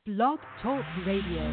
Blog Talk Radio.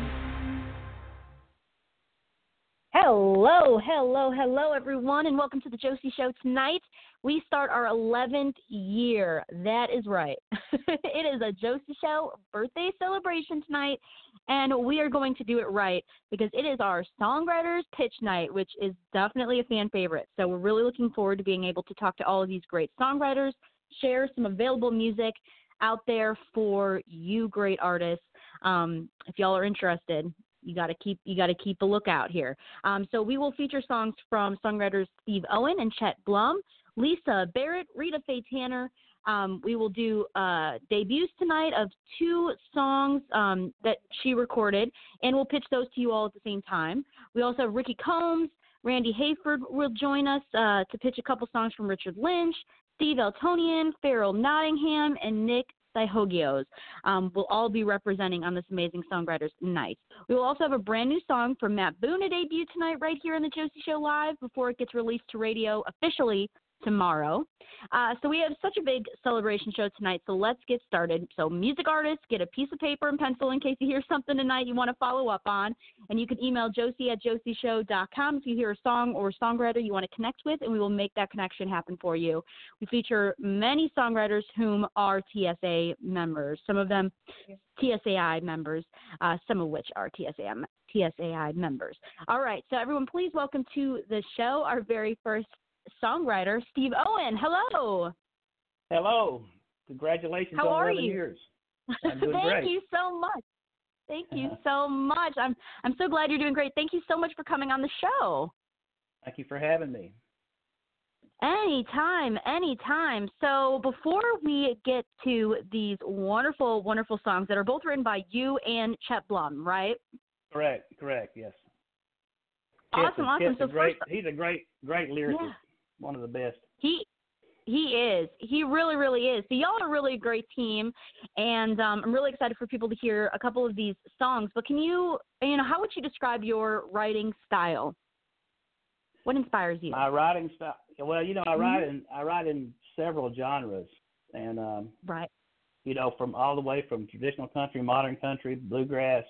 Hello, everyone, and welcome to the Josie Show tonight. We start our 11th year. That is right. It is a Josie Show birthday celebration tonight, and we are going to do it right because it is our Songwriters Pitch Night, which is definitely a fan favorite. So we're really looking forward to being able to talk to all of these great songwriters, share some available music out there for you great artists. If y'all are interested, you got to keep a lookout here. So we will feature songs from songwriters Steve Owen and Chet Blum, Lisa Barrett, Rita Faye Tanner. We will do debuts tonight of 2 songs that she recorded, and we'll pitch those to you all at the same time. We also have Ricky Combs, Randy Hayford will join us to pitch a couple songs from Richard Lynch, Steve Eltonian, Farrell Nottingham, and Nick Syhogios will all be representing on this amazing Songwriters Night. We will also have a brand new song from Matt Boone, a debut tonight right here on the Josie Show Live before it gets released to radio officially tomorrow. So we have such a big celebration show tonight, so let's get started. So music artists, get a piece of paper and pencil in case you hear something tonight you want to follow up on, and you can email josie@josieshow.com if you hear a song or a songwriter you want to connect with, and we will make that connection happen for you. We feature many songwriters whom are TSA members, some of them TSAI members, some of which are TSAI members. All right, so everyone, please welcome to the show our very first songwriter, Steve Owen. Hello. Hello. Congratulations How on are 11 you? years. I'm doing Thank great. you so much. Thank you so much. I'm so glad you're doing great. Thank you so much for coming on the show. Thank you for having me. Anytime. So before we get to these wonderful, wonderful songs that are both written by you and Chet Blum, right? Correct, yes. Awesome. Chet's So he's a great lyricist. Yeah. One of the best. He is. He really, really is. So y'all are really a great team, and I'm really excited for people to hear a couple of these songs. But can how would you describe your writing style? What inspires you? My writing style. Well, I write in several genres, and right. From all the way from traditional country, modern country, bluegrass,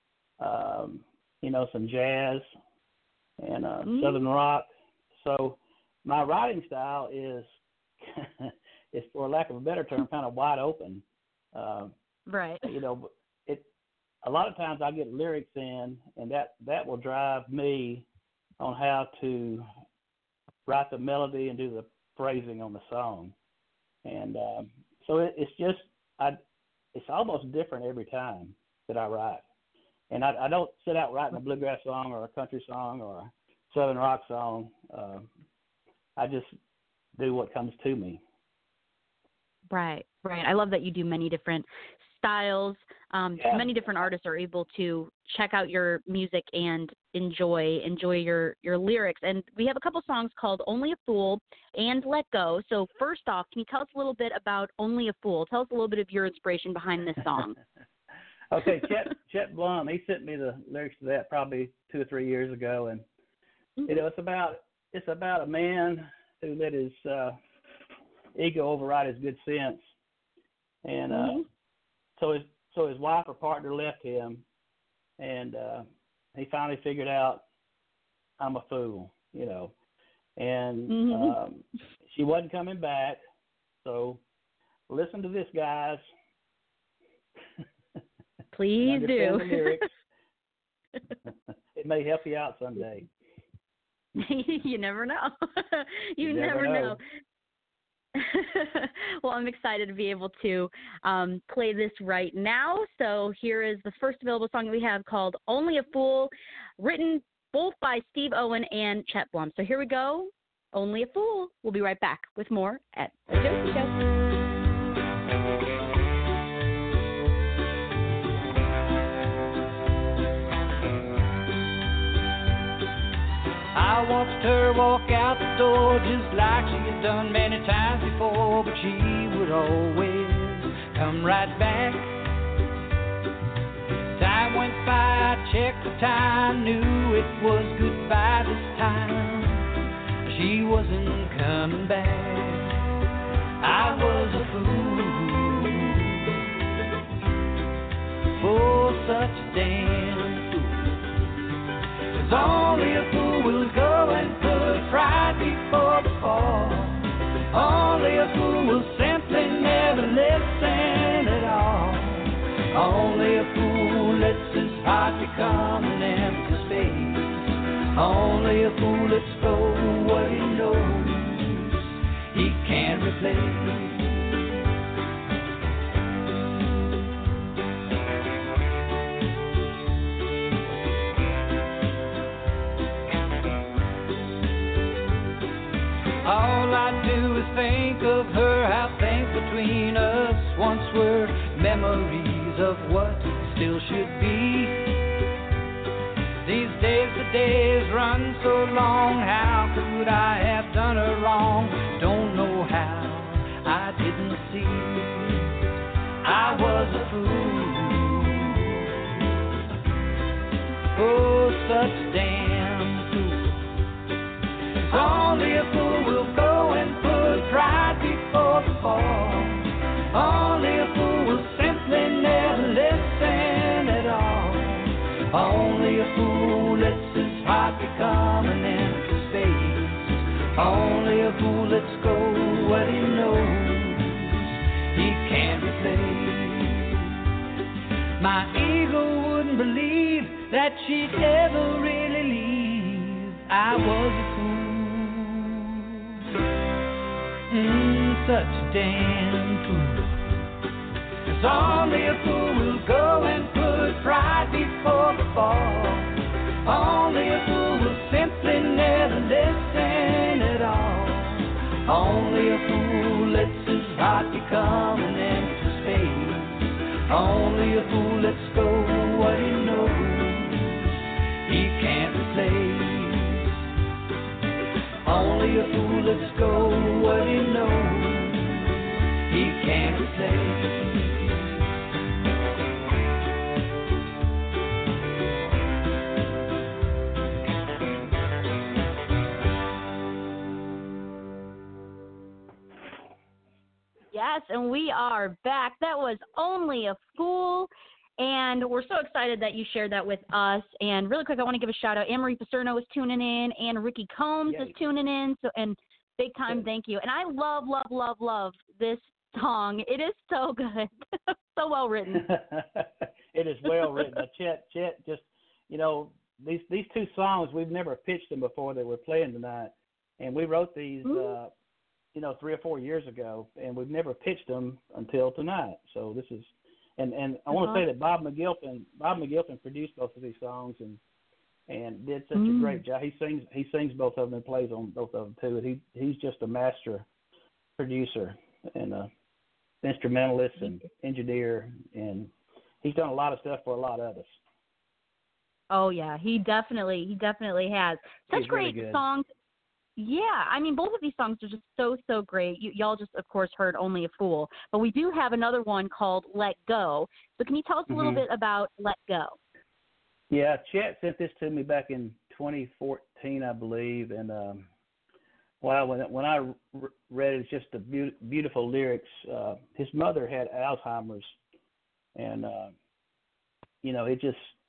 some jazz, and southern rock. So my writing style is, for lack of a better term, kind of wide open. Right. A lot of times I get lyrics in, and that will drive me on how to write the melody and do the phrasing on the song. And so it's almost different every time that I write. And I don't sit out writing a bluegrass song or a country song or a southern rock song. I just do what comes to me. Right. I love that you do many different styles. Many different artists are able to check out your music and enjoy your lyrics. And we have a couple songs called Only a Fool and Let Go. So first off, can you tell us a little bit about Only a Fool? Tell us a little bit of your inspiration behind this song. Okay, Chet Blum, he sent me the lyrics to that probably 2 or 3 years ago, and it's about a man who let his ego override his good sense, and so his wife or partner left him, and he finally figured out I'm a fool, and she wasn't coming back. So listen to this, guys. Please do. The lyrics. It may help you out someday. You never know. You never know. Well, I'm excited to be able to play this right now. So here is the first available song that we have called Only a Fool, written both by Steve Owen and Chet Blum. So here we go, Only a Fool. We'll be right back with more at The Josie Show. I watched her walk out the door just like she had done many times before, but she would always come right back. Time went by, I checked the time, knew it was goodbye this time. She wasn't coming back. I was a fool. a damn fool. 'Cause only a fool will go and put pride before the fall. Only a fool will simply never listen at all. Only a fool lets his heart become an empty space. Only a fool lets go what he knows he can't replace. All I do is think of her, how things between us once were memories of what still should be. These days, the days run so long, how could I have done her wrong? Don't know how, I didn't see. I was a fool. Oh, such a damn fool. 'Cause only a fool will go and put pride before the fall. Only a fool will simply never listen at all. Only a fool lets his heart become an empty space. Only a fool lets go what he knows he can't replace. My ego wouldn't believe that she'd ever really leave. I was a fool. Such a damn fool. 'Cause only a fool will go and put pride before the fall. Only a fool will simply never listen at all. Only a fool lets his heart become an empty space. Only a fool lets go what he knows he can't replace. Only a fool lets go what he knows he can't replace. Yes, and we are back. That was Only a Fool. And we're so excited that you shared that with us. And really quick, I want to give a shout out. Anne-Marie Paserno is tuning in, and Ricky Combs is tuning in. So, and big time thank you. And I love, love, love, love this song. It is so good. So well written. It is well written. Chet just, you know, these two songs, we've never pitched them before that we're playing tonight. And we wrote these, 3 or 4 years ago, and we've never pitched them until tonight. So this is, and I want to say that Bob McGilpin produced both of these songs and did such a great job. He sings both of them and plays on both of them too. And he's just a master producer and a instrumentalist and engineer, and he's done a lot of stuff for a lot of us. Oh yeah, he definitely has. Such He's great really songs. Yeah, I mean, both of these songs are just so great. Y'all just, of course, heard Only a Fool. But we do have another one called Let Go. So can you tell us a little bit about Let Go? Yeah, Chet sent this to me back in 2014, I believe. And, wow, when I read it, it's just the beautiful lyrics. His mother had Alzheimer's. And, it's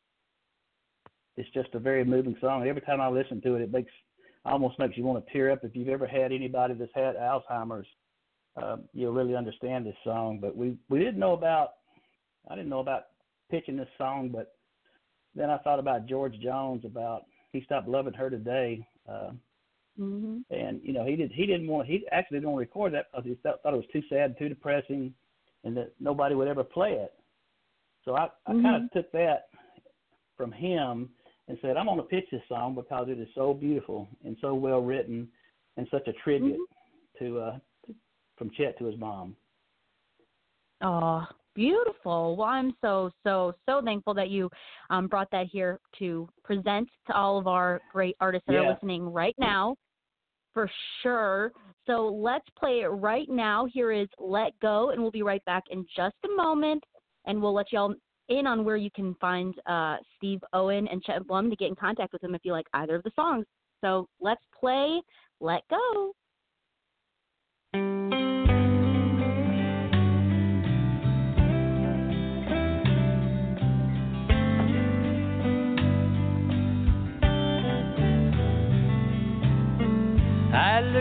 just a very moving song. Every time I listen to it, almost makes you want to tear up. If you've ever had anybody that's had Alzheimer's, you'll really understand this song. But I didn't know about pitching this song, but then I thought about George Jones, about He Stopped Loving Her Today. And he actually didn't record that because he thought it was too sad, too depressing, and that nobody would ever play it. So I kind of took that from him and said, I'm going to pitch this song because it is so beautiful and so well written and such a tribute from Chet to his mom. Oh, beautiful. Well, I'm so thankful that you brought that here to present to all of our great artists that are listening right now, for sure. So let's play it right now. Here is Let Go, and we'll be right back in just a moment, and we'll let y'all in on where you can find Steve Owen and Chet Blum to get in contact with them if you like either of the songs. So let's play Let Go.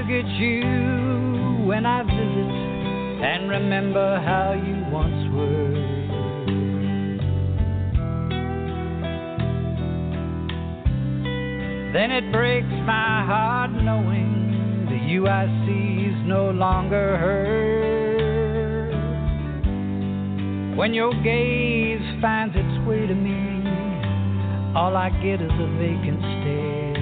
forget you when I visit and remember how you once were. Then it breaks my heart knowing the you I see's no longer her. When your gaze finds its way to me, all I get is a vacant stare.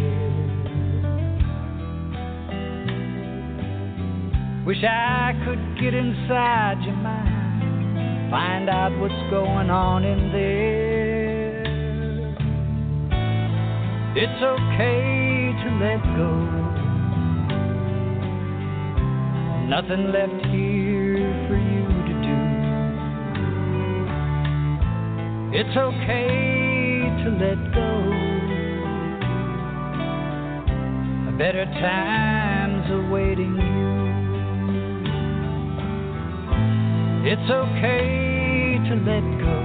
Wish I could get inside your mind, find out what's going on in there. It's okay to let go, nothing left here for you to do. It's okay to let go, a better time's awaiting you. It's okay to let go,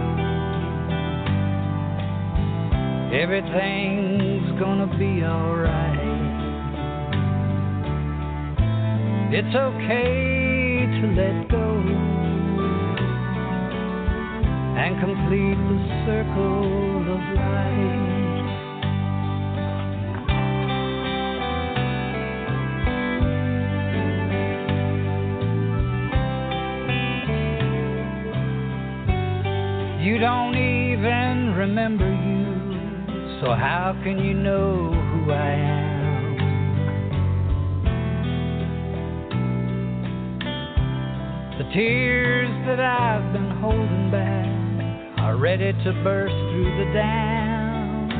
everything's gonna be alright. It's okay to let go and complete the circle of life. You don't even remember you, so how can you know who I am? The tears that I've been holding back are ready to burst through the dam.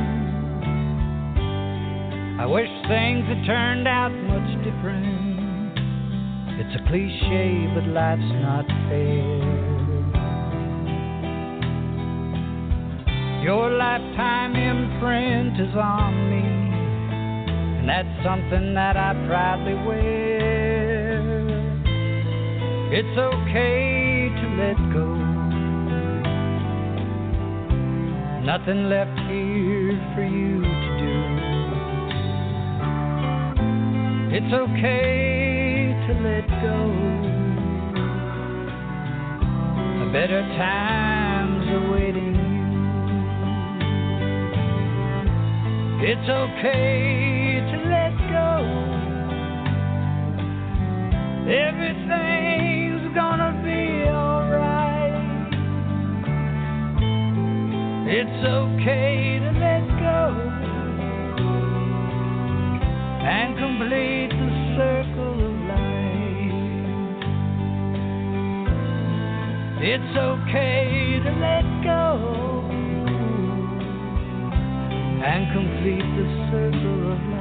I wish things had turned out much different. It's a cliche, but life's not fair. Your lifetime imprint is on me, and that's something that I proudly wear. It's okay to let go, nothing left here for you to do. It's okay to let go, a better time's awaiting you. It's okay to let go, everything's gonna be alright. It's okay to let go and complete the circle of life. It's okay to let go and complete the circle of life.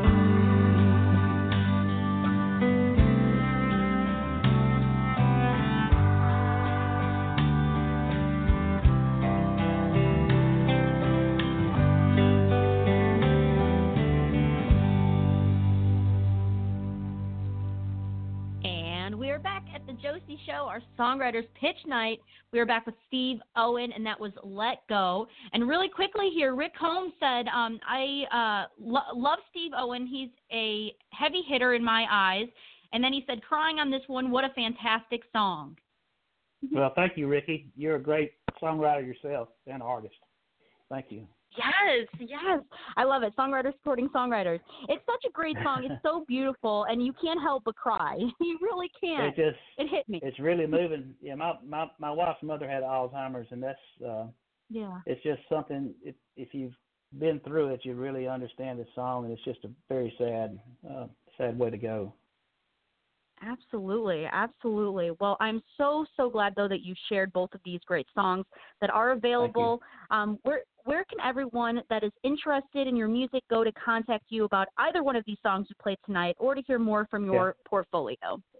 And we are back at the Josie Show, our songwriters pitch night. We are back with Steve Owen, and that was Let Go. And really quickly here, Rick Holmes said, I love Steve Owen. He's a heavy hitter in my eyes. And then he said, crying on this one, what a fantastic song. Well, thank you, Ricky. You're a great songwriter yourself and artist. Thank you. Yes. I love it. Songwriters supporting songwriters. It's such a great song. It's so beautiful, and you can't help but cry. You really can't. It hit me. It's really moving. Yeah, my wife's mother had Alzheimer's, and that's it's just something. If you've been through it, you really understand the song, and it's just a very sad way to go. Absolutely. Well, I'm so glad, though, that you shared both of these great songs that are available. Where can everyone that is interested in your music go to contact you about either one of these songs you played tonight or to hear more from your portfolio?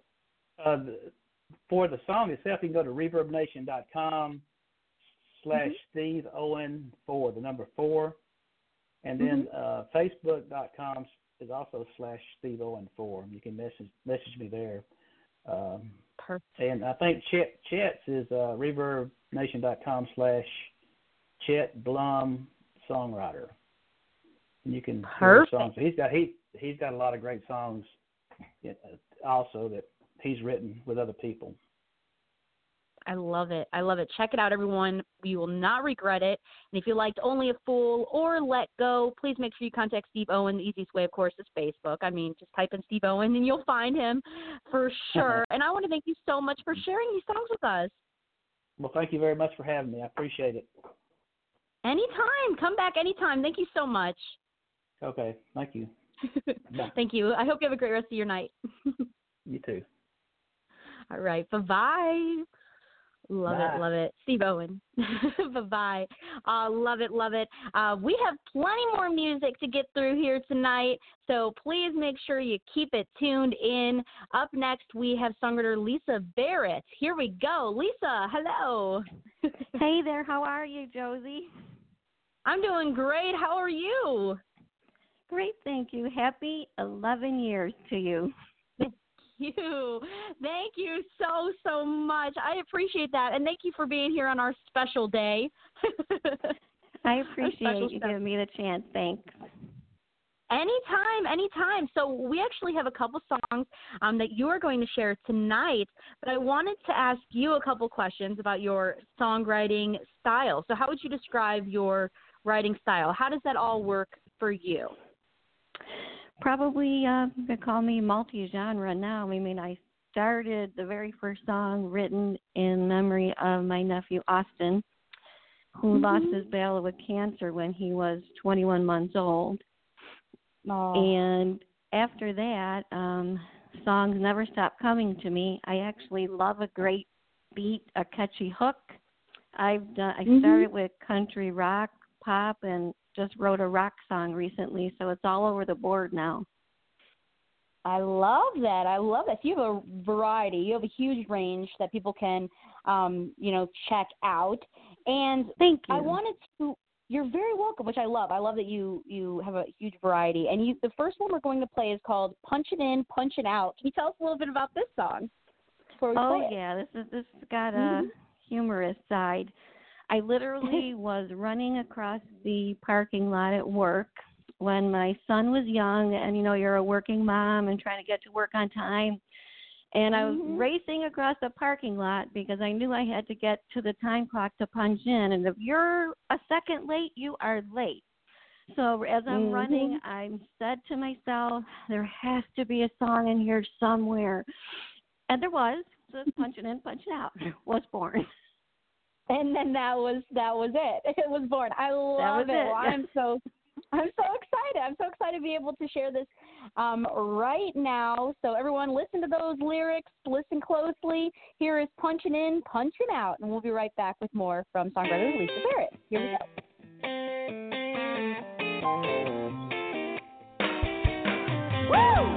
For the song itself, you can go to reverbnation.com/Steve Owen 4, the number 4. And then Facebook.com is also /Steve Owen 4. You can message me there. Perfect. And I think Chet's is reverbnation.com/Chet Blum Songwriter. And you can hear songs. He's got a lot of great songs also that he's written with other people. I love it. I love it. Check it out, everyone. You will not regret it. And if you liked Only a Fool or Let Go, please make sure you contact Steve Owen. The easiest way, of course, is Facebook. I mean, just type in Steve Owen and you'll find him for sure. And I want to thank you so much for sharing these songs with us. Well, thank you very much for having me. I appreciate it. Anytime. Come back anytime. Thank you so much. Okay. Thank you. Thank you. I hope you have a great rest of your night. You too. All right. Bye-bye. Love Bye. it, love it. Steve Owen. Bye-bye. Love it, love it. We have plenty more music to get through here tonight, so please make sure you keep it tuned in. Up next, we have songwriter Lisa Barrett. Here we go. Lisa, hello. Hey there. How are you, Josie? I'm doing great. How are you? Great, thank you. Happy 11 years to you. Thank you so much. I appreciate that, and thank you for being here on our special day. I appreciate you giving me the chance. Thanks. Anytime. So we actually have a couple songs that you are going to share tonight, but I wanted to ask you a couple questions about your songwriting style. So how would you describe your writing style? How does that all work for you? Probably they call me multi-genre now. I mean, I started the very first song written in memory of my nephew Austin, who lost his battle with cancer when he was 21 months old. Oh. And after that, songs never stopped coming to me. I actually love a great beat, a catchy hook. I started with country rock, pop, and just wrote a rock song recently, so it's all over the board now. I love that. So you have a variety. You have a huge range that people can, check out. And thank you. I wanted to. You're very welcome, which I love. I love that you have a huge variety. And the first one we're going to play is called "Punchin' In, Punchin' Out." Can you tell us a little bit about this song? Yeah, this has got a humorous side. I literally was running across the parking lot at work when my son was young, and, you're a working mom and trying to get to work on time. And I was racing across the parking lot because I knew I had to get to the time clock to punch in. And if you're a second late, you are late. So as I'm running, I said to myself, there has to be a song in here somewhere. And there was. So Punchin' In, Punchin' Out was born. And then that was it. It was born. I love it. Well, I'm so excited. I'm so excited to be able to share this right now. So everyone, listen to those lyrics. Listen closely. Here is Punchin' In, Punchin' Out. And we'll be right back with more from songwriter Lisa Barrett. Here we go. Woo!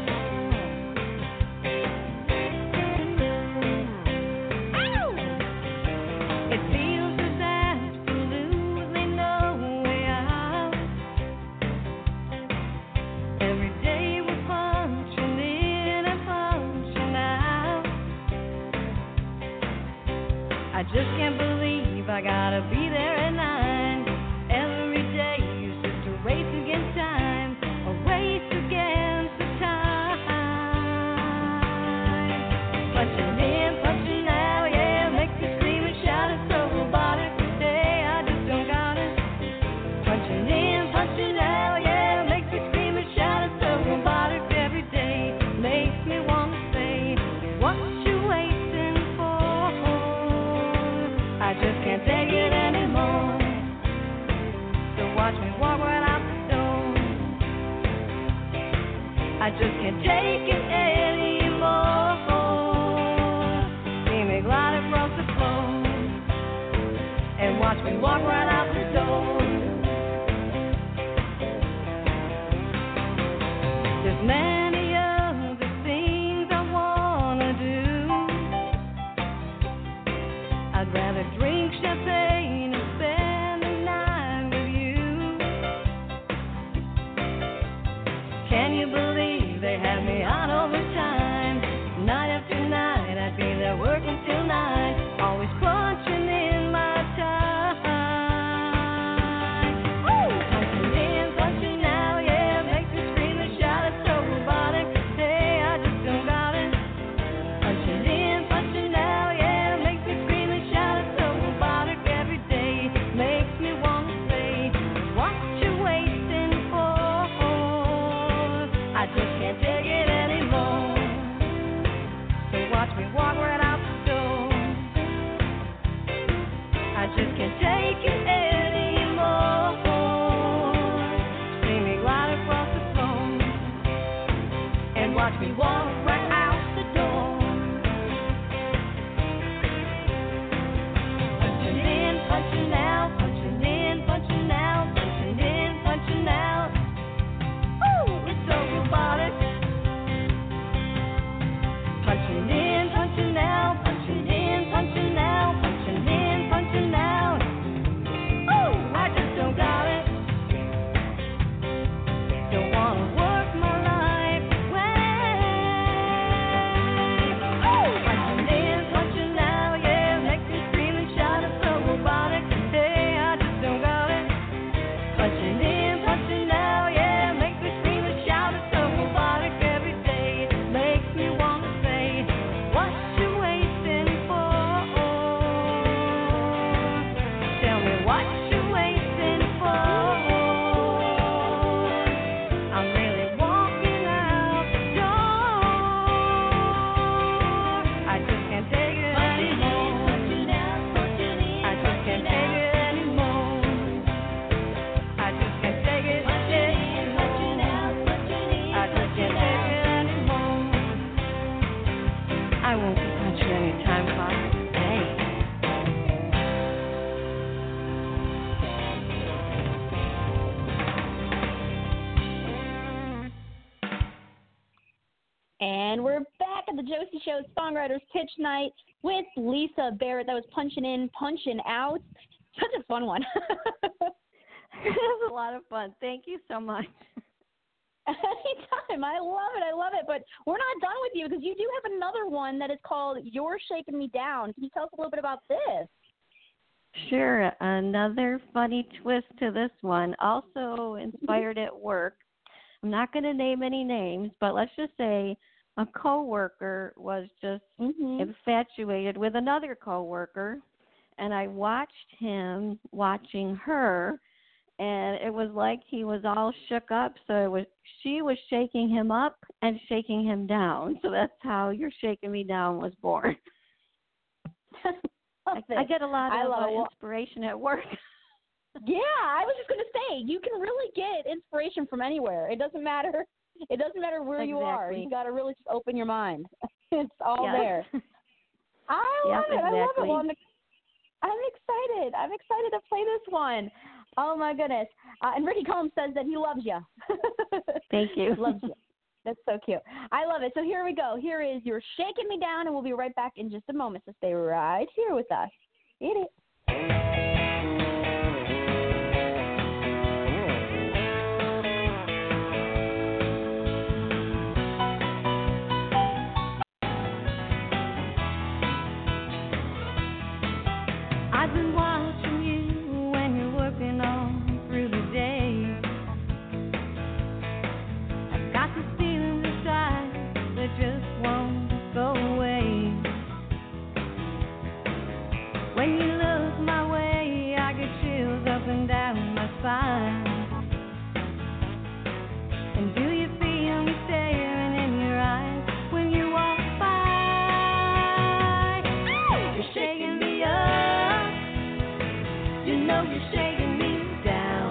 I just can't believe I gotta be there at 9. Every day used to race against time, a race against the time. Punching in, punching out, yeah, makes me scream and shout. It's so robotic today, I just don't got it. Punching in, punching out, yeah, makes me scream and shout. It's so robotic every day, makes me wanna say, what you waiting for? I just can't take it anymore. So watch me walk right out the door. I just can't take it anymore. See me glide across the floor and watch me walk right out the door. There's many other things I wanna do. I'd rather drink champagne and spend the night with you. Can you believe they had me on overtime? Night after night, I'd be there working till 9, always punching in my time. Punching in, punching out, yeah, makes me scream and shout. It's so robotic. Hey, I just don't got just can't take it anymore. See me glide across the floor and watch me walk right out the door. Punching in, punching out, punching in, punching out, punching in, punching out. Ooh, it's so robotic. Punching in, punching out, punching in, punching out, punching in, punching out. Ooh, I just don't got it. Don't wanna work my life away. Ooh, punching in, punching out, yeah, makes me scream and shout. It's so robotic. Hey, I just don't got it. Punching in, punching out, yeah, makes me scream and shout. It's so robotic every day. Makes me wanna say, what you waiting for? Tell me what you waiting for. I'm really walking out the door. I just can't take it anymore. I just can't take it anymore. I just can't take it anymore. I just can't take it anymore. I won't be punching any time clock today. And we're back at the Josie Show Songwriters Pitch Night with Lisa Barrett. That was Punching In, Punching Out. Such a fun one. It was a lot of fun. Thank you so much. Anytime. I love it. I love it. But we're not done with you because you do have another one that is called You're Shaking Me Down. Can you tell us a little bit about this? Sure. Another funny twist to this one, also inspired at work. I'm not going to name any names, but let's just say a coworker was just infatuated with another coworker, and I watched him watching her, and it was like he was all shook up. So she was shaking him up and shaking him down. So that's how You're Shaking Me Down was born. I get a lot of inspiration at work. Yeah, I was just going to say, you can really get inspiration from anywhere. It doesn't matter. It doesn't matter where you are. You got to really just open your mind. It's all there. I love it. I love it. Well, I'm excited. I'm excited to play this one. Oh, my goodness. And Ricky Combs says that he loves you. Thank you. Loves you. That's so cute. I love it. So here we go. Here is You're Shaking Me Down, and we'll be right back in just a moment. So stay right here with us. Hit it. I've been watching you when you're working on through the day. I've got this feeling inside that just won't go away. When you look my way, I get chills up and down my spine. And do you feel me staring in your eyes when you walk by? You're shaking me up. You know you're shaking me down.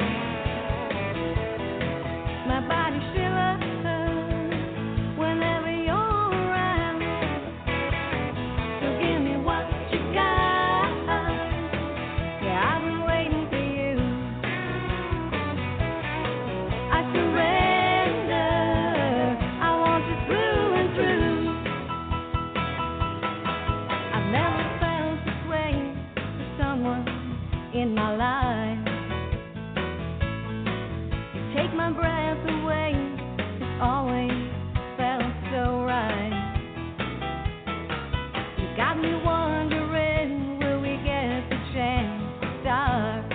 My body shivers whenever you're around. So give me what you got. Yeah, I've been waiting for you. I surrender. I want you through and through. I've never felt this way for someone in my life. You take my breath away. It's always felt so right. You got me wondering, will we get the chance to start?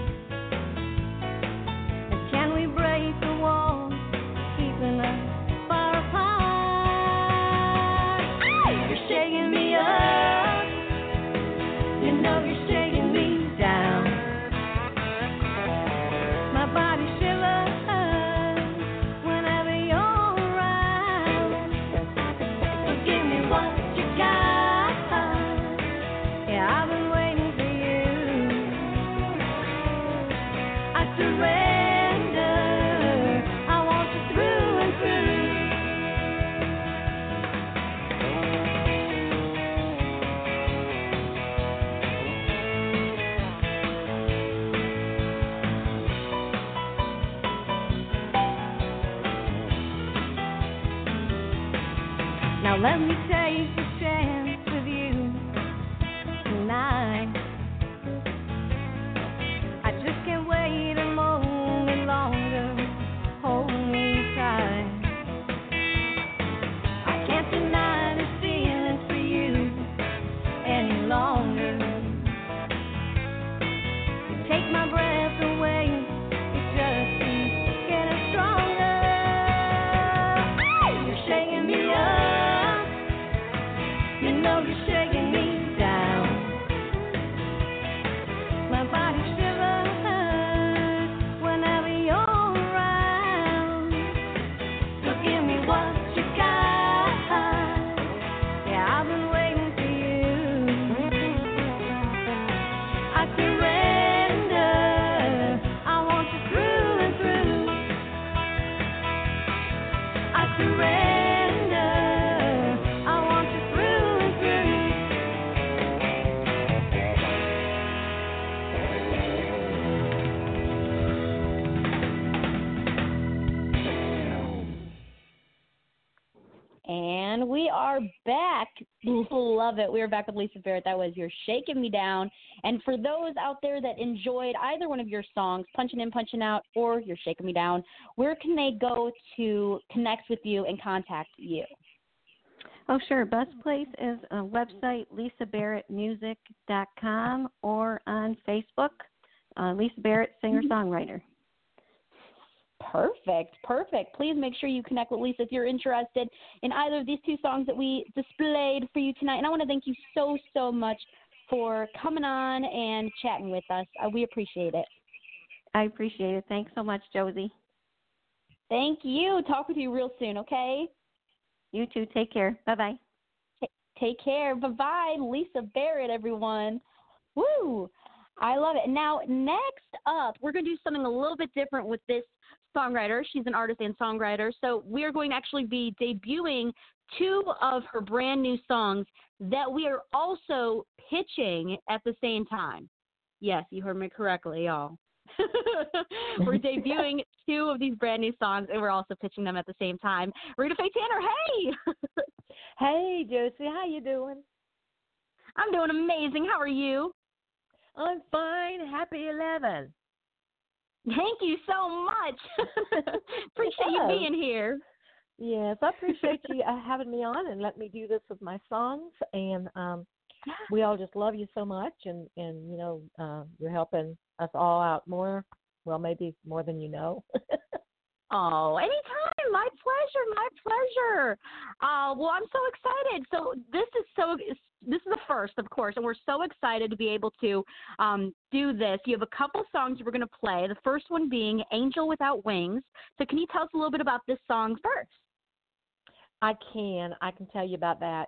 And can we break the walls keeping us far apart? You're shaking me up. You know you're shaking me down. My body shivers whenever you're around. So give me what you got. Yeah, I've been waiting for you. Now let me take a chance with you tonight. I just can't wait a moment longer. Hold me tight. I can't deny this feeling for you any longer. You take my breath away. It just keeps getting stronger. You're shaking me up. You know you're shaking me down. My body shivers whenever you're around. So give me what you got. Yeah, I've been waiting for you. I surrender. I want you through and through. I surrender. I want you through and through. And we are back. Love it. We are back with Lisa Barrett. That was You're Shaking Me Down. And for those out there that enjoyed either one of your songs, Punching In, Punching Out, or You're Shaking Me Down, where can they go to connect with you and contact you? Oh, sure. Best place is a website, lisabarrettmusic.com, or on Facebook, Lisa Barrett, singer-songwriter. Perfect. Please make sure you connect with Lisa if you're interested in either of these two songs that we displayed for you tonight. And I want to thank you so, so much for coming on and chatting with us. We appreciate it. I appreciate it. Thanks so much, Josie. Thank you. Talk with you real soon, okay? You too. Take care. Bye-bye. Take care. Bye-bye. Lisa Barrett, everyone. Woo! I love it. Now, next up, we're going to do something a little bit different with this songwriter. She's an artist and songwriter. So we are going to actually be debuting two of her brand new songs that we are also pitching at the same time. Yes, you heard me correctly, y'all. We're debuting two of these brand new songs, and we're also pitching them at the same time. Rita Faye Tanner, hey! Hey, Josie, how you doing? I'm doing amazing. How are you? I'm fine. Happy 11. Thank you so much. Appreciate you being here. Yes, I appreciate you having me on and letting me do this with my songs. And we all just love you so much. And you know, you're helping us all out more. Well, maybe more than you know. Oh, anytime. My pleasure. Well, I'm so excited. So this is the first, of course, and we're so excited to be able to do this. You have a couple songs we're going to play, the first one being Angel Without Wings. So can you tell us a little bit about this song first? I can tell you about that.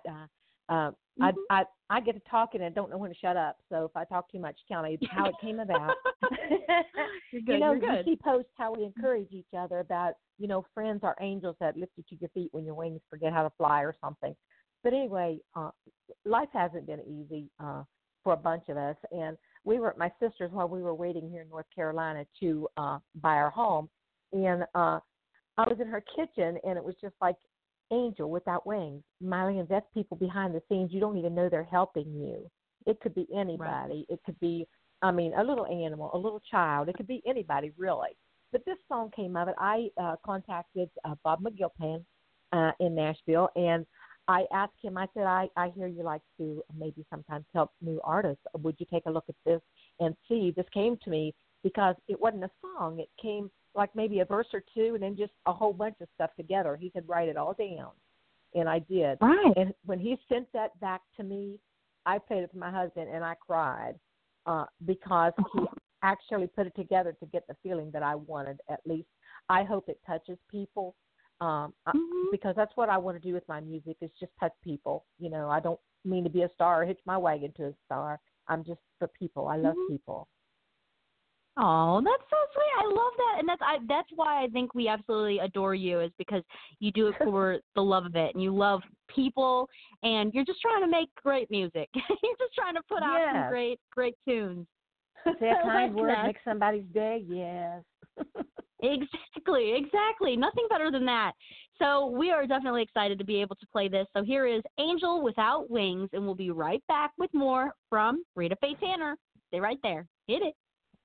I get to talking and don't know when to shut up. So if I talk too much, tell me how it came about. You're good. You know, you're good. you see posts how we encourage each other about, you know, friends are angels that lift you to your feet when your wings forget how to fly or something. But anyway, life hasn't been easy for a bunch of us. And we were at my sister's while we were waiting here in North Carolina to buy our home. And I was in her kitchen, and it was just like Angel Without Wings. Marlene, that's people behind the scenes. You don't even know they're helping you. It could be anybody. Right. It could be, a little animal, a little child. It could be anybody, really. But this song came of it. I contacted Bob McGilpan in Nashville, and I asked him, I said, I hear you like to maybe sometimes help new artists. Would you take a look at this and see? This came to me because it wasn't a song. It came like maybe a verse or two and then just a whole bunch of stuff together. He said, write it all down. And I did. Right. And when he sent that back to me, I played it for my husband, and I cried because he actually put it together to get the feeling that I wanted, at least. I hope it touches people because that's what I want to do with my music is just touch people. You know, I don't mean to be a star or hitch my wagon to a star. I'm just for people. I love people. Oh, that's so sweet. I love that. And that's why I think we absolutely adore you, is because you do it for the love of it, and you love people, and you're just trying to make great music. You're just trying to put out some great tunes. Say a kind word, make somebody's day, yes. Exactly. Nothing better than that. So we are definitely excited to be able to play this. So here is Angel Without Wings, and we'll be right back with more from Rita Faye Tanner. Stay right there. Hit it.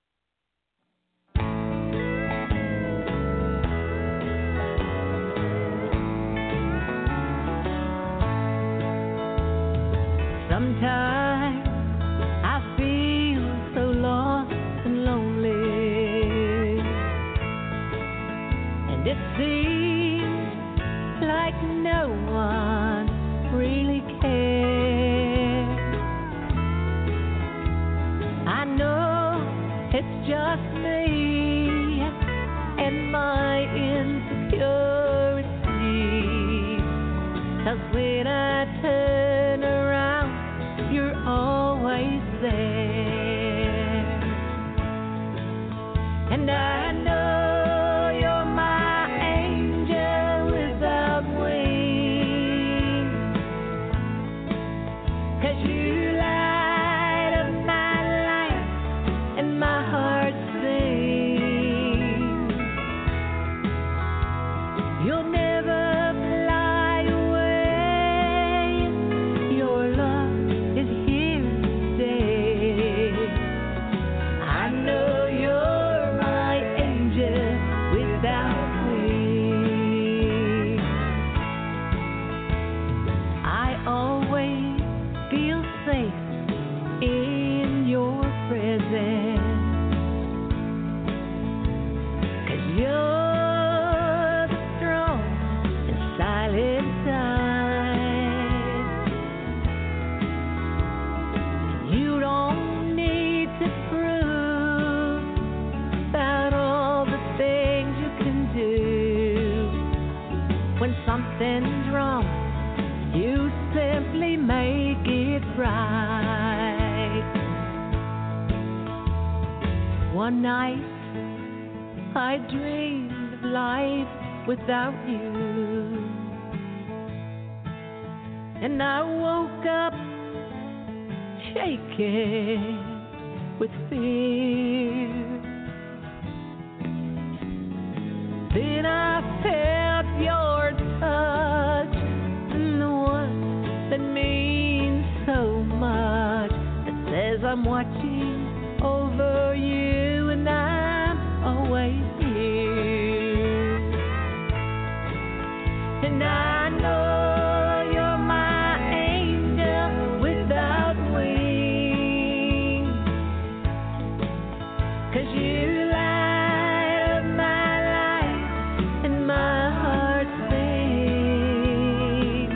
Sometimes I feel so lost and lonely, and it seems like no one really cares. I know it's just me and my insecurity, 'cause when I turn around, you're always there. And I know you're my angel without wings, 'cause you light up my life and my heart sings. You'll never fly away, your love is here to stay. I know you're my angel without wings. I always feel safe in your presence, 'cause you're the strong and silent side. You don't need to prove about all the things you can do. When something's wrong, you simply make it right. One night, I dreamed of life without you, and I woke up shaking with fear. Then I felt your touch, the one that means so much, that says I'm watching over you and I'm always here. And I know you're my angel without wings, 'cause you light up my life and my heart sings.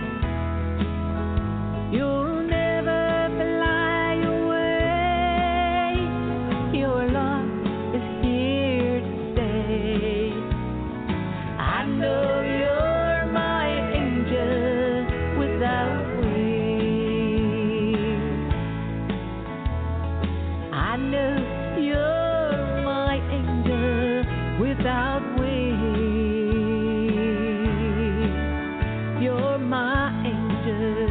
You'll never fly away, your love is here to stay. I know you're my angel without wings. I know you're my angel without wings. You're my angel.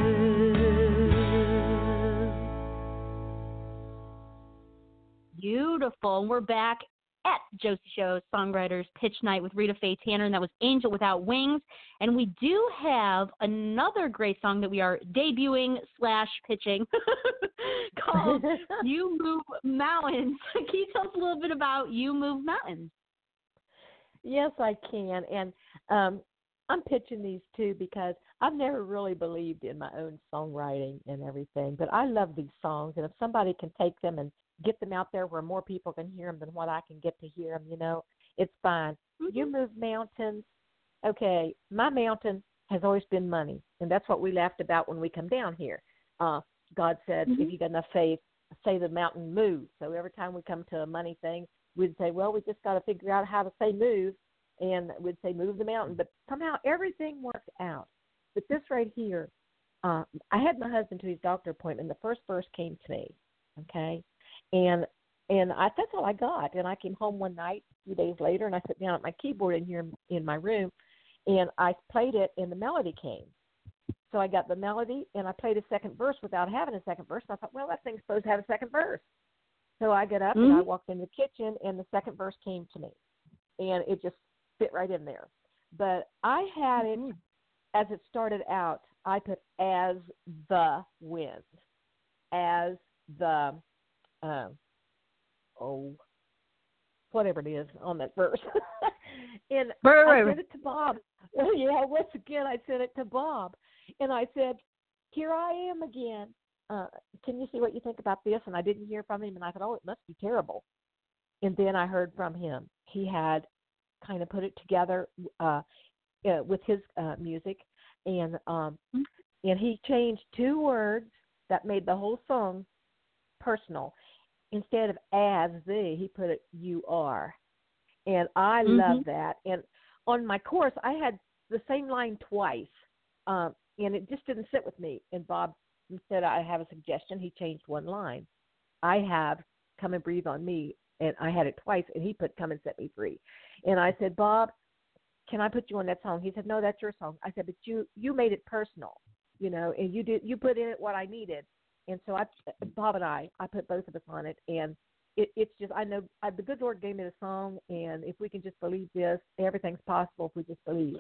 Beautiful. And we're back at Josie Show's Songwriters Pitch Night with Rita Faye Tanner, and that was Angel Without Wings. And we do have another great song that we are debuting / pitching called You Move Mountains. Can you tell us a little bit about You Move Mountains? Yes, I can. And I'm pitching these too because I've never really believed in my own songwriting and everything. But I love these songs. And if somebody can take them and get them out there where more people can hear them than what I can get to hear them, it's fine. Mm-hmm. You Move Mountains. Okay, my mountain has always been money. And that's what we laughed about when we come down here. God said, if you got enough faith, say the mountain move. So every time we come to a money thing, we'd say, well, we just got to figure out how to say move. And we'd say move the mountain. But somehow everything worked out. But this right here, I had my husband to his doctor appointment. The first verse came to me, okay? And that's all I got. And I came home one night, a few days later, and I sat down at my keyboard in here in my room, and I played it, and the melody came. So I got the melody, and I played a second verse without having a second verse. And I thought, well, that thing's supposed to have a second verse. So I got up, and I walked in the kitchen, and the second verse came to me. And it just fit right in there. But I had it as it started out. I put as the wind, as the whatever it is on that verse. And I sent it to Bob. Yeah, once again I sent it to Bob, and I said, "Here I am again. Can you see what you think about this?" And I didn't hear from him, and I thought, "Oh, it must be terrible." And then I heard from him. He had kind of put it together with his music, and he changed 2 words that made the whole song personal. Instead of as the, he put it you are, and I love that. And on my chorus, I had the same line twice, and it just didn't sit with me. And Bob said, "I have a suggestion." He changed 1 line. I have "Come and Breathe on Me," and I had it twice, and he put "Come and Set Me Free." And I said, "Bob, can I put you on that song?" He said, "No, that's your song." I said, "But you made it personal, and you put in it what I needed." And so Bob and I put both of us on it, and it's just, I know the good Lord gave me the song, and if we can just believe this, everything's possible if we just believe.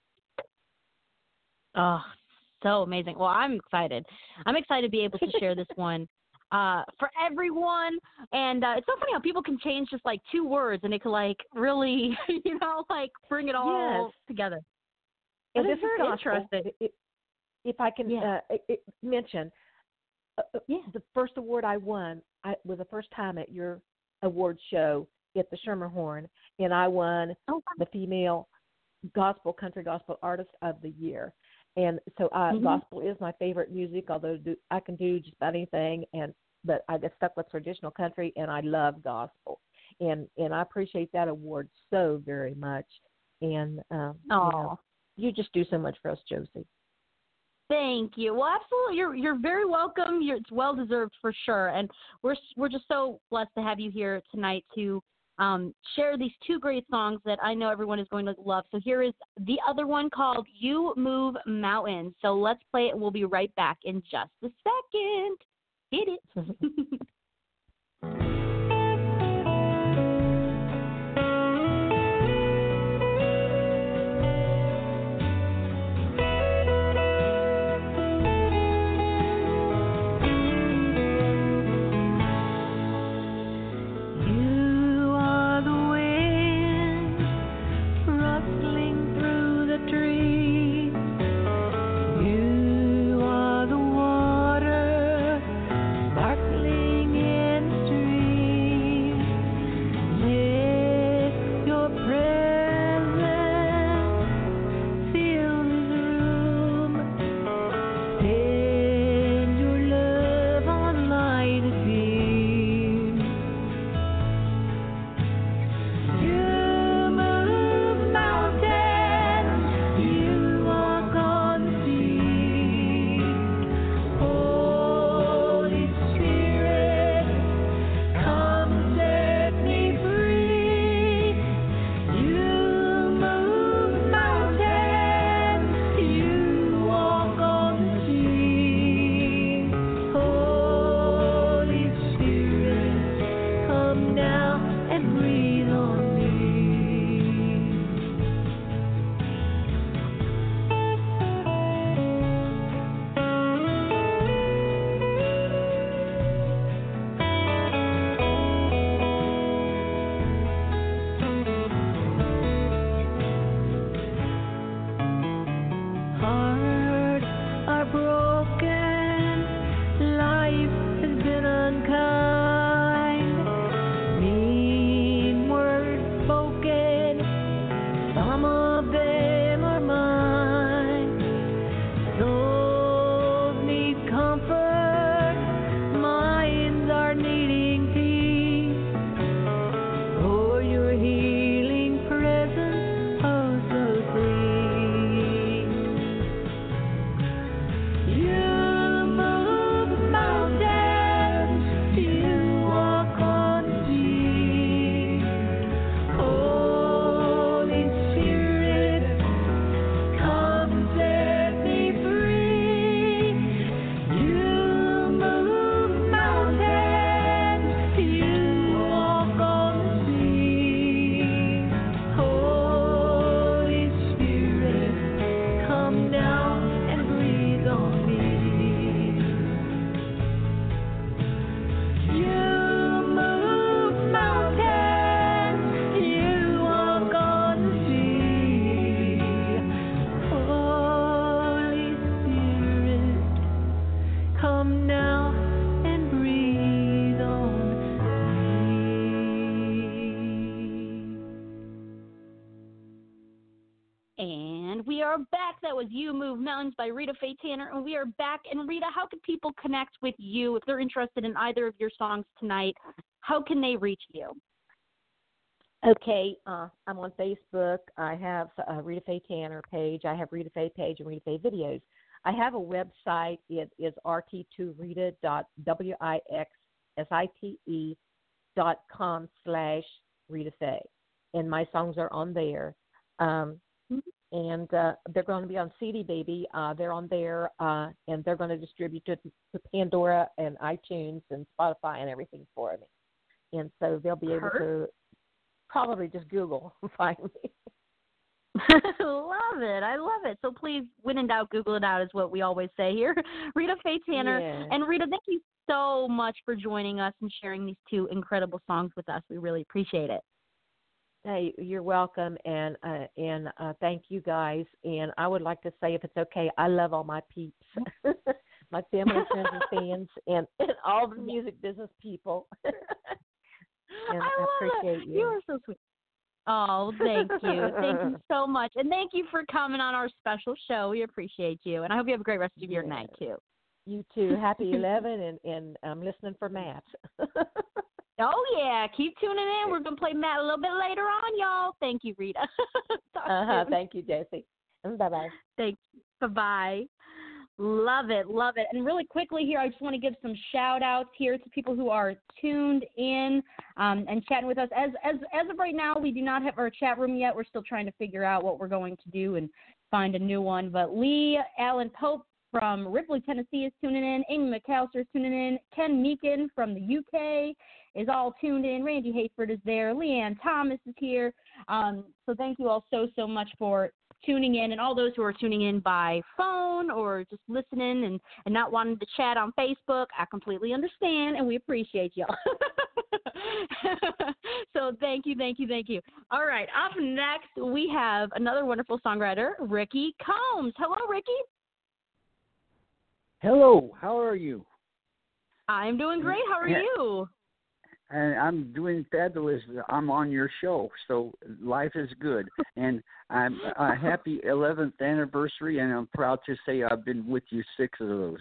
Oh, so amazing. Well, I'm excited. I'm excited to be able to share this one for everyone. And it's so funny how people can change just like 2 words, and it can like really, bring it all together. And this is very interesting. If I can mention, the first award I won was the first time at your award show at the Schermerhorn, and I won the Female Country Gospel Artist of the Year. And so gospel is my favorite music, although I can do just about anything, but I get stuck with traditional country, and I love gospel. And I appreciate that award so very much. And you just do so much for us, Josie. Thank you. Well, absolutely. You're very welcome. It's well deserved for sure. And we're just so blessed to have you here tonight to share these 2 great songs that I know everyone is going to love. So here is the other one called "You Move Mountains." So let's play it, and we'll be right back in just a second. Hit it. You are the water sparkling are back. That was You Move Mountains by Rita Faye Tanner, and we are back. And Rita, how can people connect with you if they're interested in either of your songs tonight? How can they reach you? Okay, I'm on Facebook. I have a Rita Faye Tanner page. I have Rita Faye page and Rita Faye videos. I have a website. It is rt2rita.wixite.com/Rita Faye, and my songs are on there. And they're going to be on CD Baby. They're on there, and they're going to distribute it to Pandora and iTunes and Spotify and everything for me. And so they'll be able to probably just Google and find me. Love it. I love it. So please, when in doubt, Google it out is what we always say here. Rita Faye Tanner. Yeah. And Rita, thank you so much for joining us and sharing these two incredible songs with us. We really appreciate it. Hey, you're welcome, and thank you guys. And I would like to say, if it's okay, I love all my peeps, my family, friends, and fans, and all the music business people. And I appreciate you. You are so sweet. Oh, thank you. Thank you so much. And thank you for coming on our special show. We appreciate you. And I hope you have a great rest of your night, too. You too. Happy 11, and I'm listening for Matt. Oh, yeah. Keep tuning in. We're going to play Matt a little bit later on, y'all. Thank you, Rita. Thank you, Jessie. Bye-bye. Thank you. Bye-bye. Love it. Love it. And really quickly here, I just want to give some shout-outs here to people who are tuned in and chatting with us. As of right now, we do not have our chat room yet. We're still trying to figure out what we're going to do and find a new one. But Lee Allen Pope from Ripley, Tennessee is tuning in. Amy McAllister is tuning in. Ken Meekin from the UK is all tuned in. Randy Hayford is there. Leanne Thomas is here. So thank you all so much for tuning in, and all those who are tuning in by phone or just listening and not wanting to chat on Facebook. I completely understand, and we appreciate y'all. So thank you. All right, up next we have another wonderful songwriter, Ricky Combs. Hello, Ricky. Hello, how are you? I'm doing great. How are you? And I'm doing fabulous. I'm on your show, so life is good. And I'm a happy 11th anniversary, and I'm proud to say I've been with you 6 of those.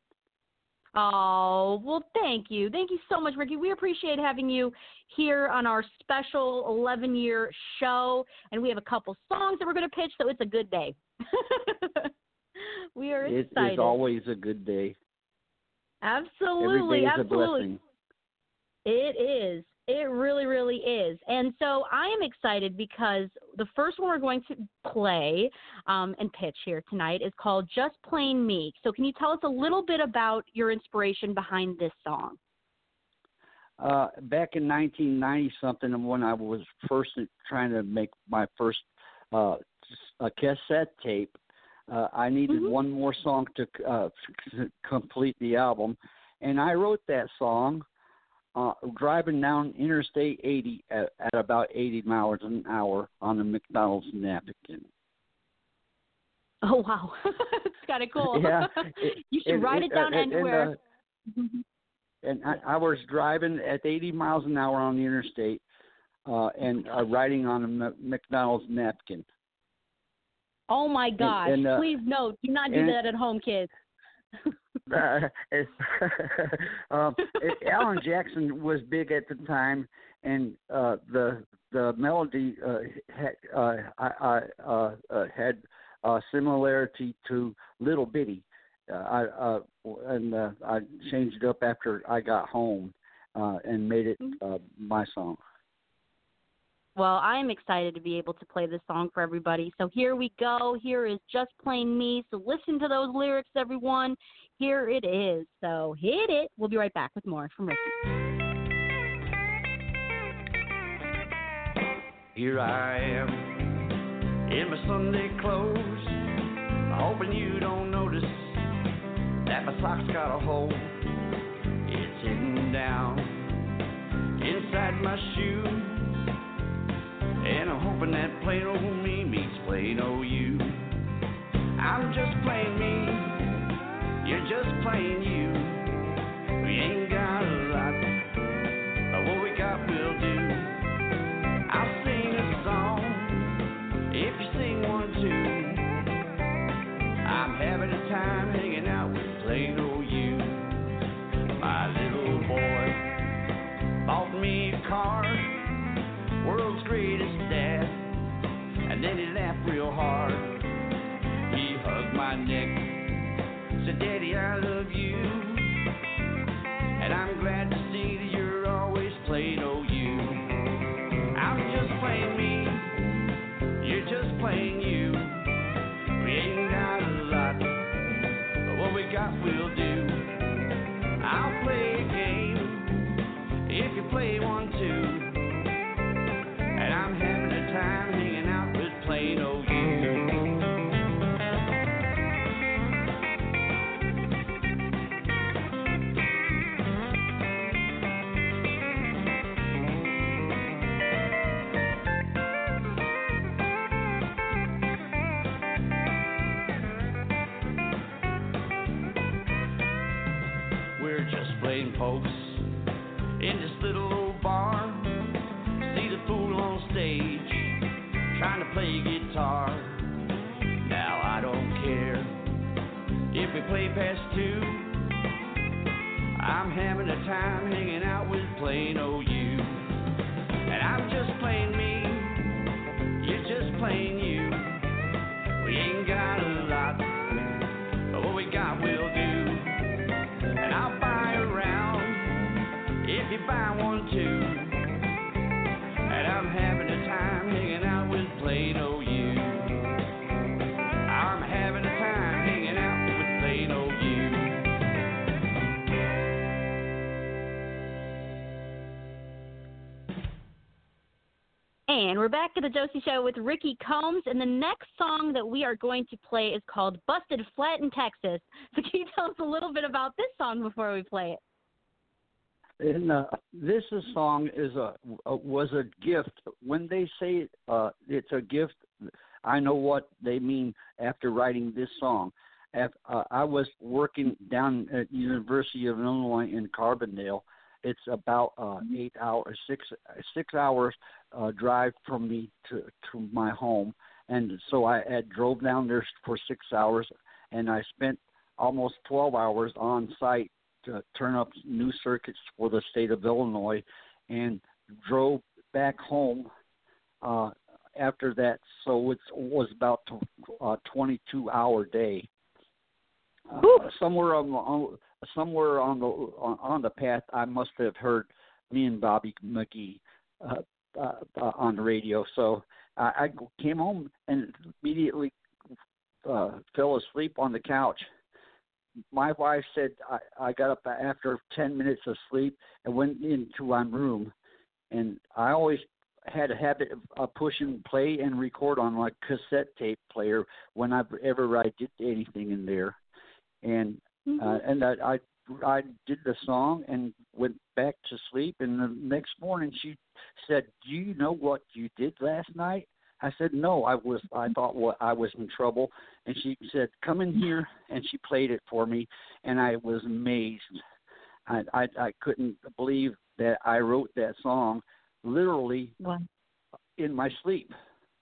Oh, well, thank you. Thank you so much, Ricky. We appreciate having you here on our special 11-year show, and we have a couple songs that we're going to pitch, so it's a good day. We are excited. It is always a good day. Absolutely. Every day is a blessing. It is. It really, really is. And so I am excited because the first one we're going to play and pitch here tonight is called Just Plain Me. So can you tell us a little bit about your inspiration behind this song? Back in 1990-something, when I was first trying to make my first a cassette tape, I needed one more song to complete the album. And I wrote that song driving down Interstate 80 at about 80 miles an hour on a McDonald's napkin. Oh, wow. It's kind of cool. Yeah. You should write it down anywhere. And I was driving at 80 miles an hour on the interstate and riding on a McDonald's napkin. Oh, my gosh. And, please note, do not do that at home, kids. Alan Jackson was big at the time, and the melody had similarity to Little Bitty. I changed it up after I got home and made it my song. Well, I'm excited to be able to play this song for everybody. So here we go. Here is Just Plain Me. So listen to those lyrics, everyone. Here it is. So hit it. We'll be right back with more from Ricky. Here I am in my Sunday clothes, hoping you don't notice that my sock's got a hole. It's hidden down inside my shoe, and I'm hoping that plain old me meets plain old you. I'm just plain me, you're just plain you. We ain't got a lot, but what we got will do. I'll sing a song if you sing one too. the car, world's greatest dad. And then he laughed real hard. He hugged my neck, said, Daddy, I love you. And I'm glad to see that you're always playing OU. I'm just playing me, you're just playing you. We ain't got a lot, but what we got we'll do. I'll play a game if you play one too. And I'm having a time hanging out with plain old you. We're just playing folks in this little old bar. See the fool on stage trying to play guitar. Now I don't care if we play past 2. I'm having a time hanging out with plain old you. And I'm just playing me, you're just playing you. We ain't got a lot, but what we got we'll do. And I'll buy a round if you buy one too. And I'm having a time hanging out with plain old you. I'm having a time hanging out with plain old you. And we're back to the Josie Show with Ricky Combs, and the next song that we are going to play is called Busted Flat in Texas. So can you tell us a little bit about this song before we play it? And this song was a gift. When they say it's a gift, I know what they mean after writing this song. I was working down at University of Illinois in Carbondale. It's about 6 hours drive from me to my home, and so I drove down there for 6 hours, and I spent almost 12 hours on site to turn up new circuits for the state of Illinois, and drove back home after that. So it was about a 22-hour day. Somewhere on the path, I must have heard me and Bobby McGee on the radio. So I came home and immediately fell asleep on the couch. My wife said I got up after 10 minutes of sleep and went into my room, and I always had a habit of pushing play and record on my cassette tape player whenever I did anything in there, and I did the song and went back to sleep. And the next morning she said, "Do you know what you did last night?" I said, "No, I thought I was in trouble." And she said, "Come in here," and she played it for me, and I was amazed. I couldn't believe that I wrote that song literally in my sleep.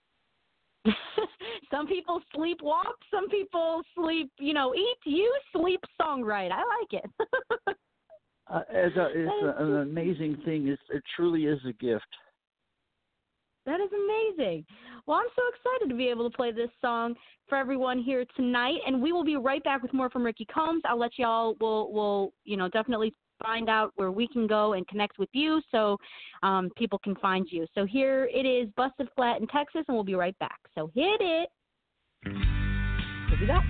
Some people sleepwalk, some people sleep, eat. You sleep songwrite. I like it. It's an amazing thing. It truly is a gift. That is amazing. Well, I'm so excited to be able to play this song for everyone here tonight, and we will be right back with more from Ricky Combs. I'll let y'all, we'll definitely find out where we can go and connect with you so people can find you. So here it is, Busted Flat in Texas, and we'll be right back. So hit it. We'll be back.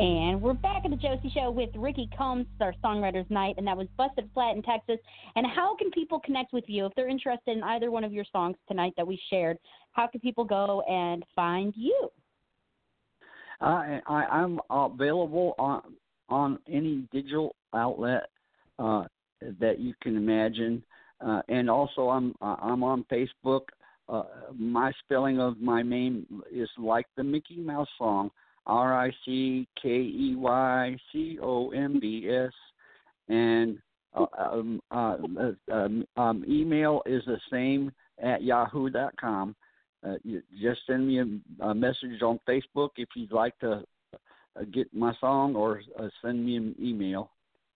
And we're back at the Josie Show with Ricky Combs, our Songwriters Night, and that was Busted Flat in Texas. And how can people connect with you if they're interested in either one of your songs tonight that we shared? How can people go and find you? I'm available on any digital outlet that you can imagine, and also I'm on Facebook. My spelling of my name is like the Mickey Mouse song, RICKEYCOMBS, and email is the same at yahoo.com. You just send me a message on Facebook if you'd like to get my song, or send me an email.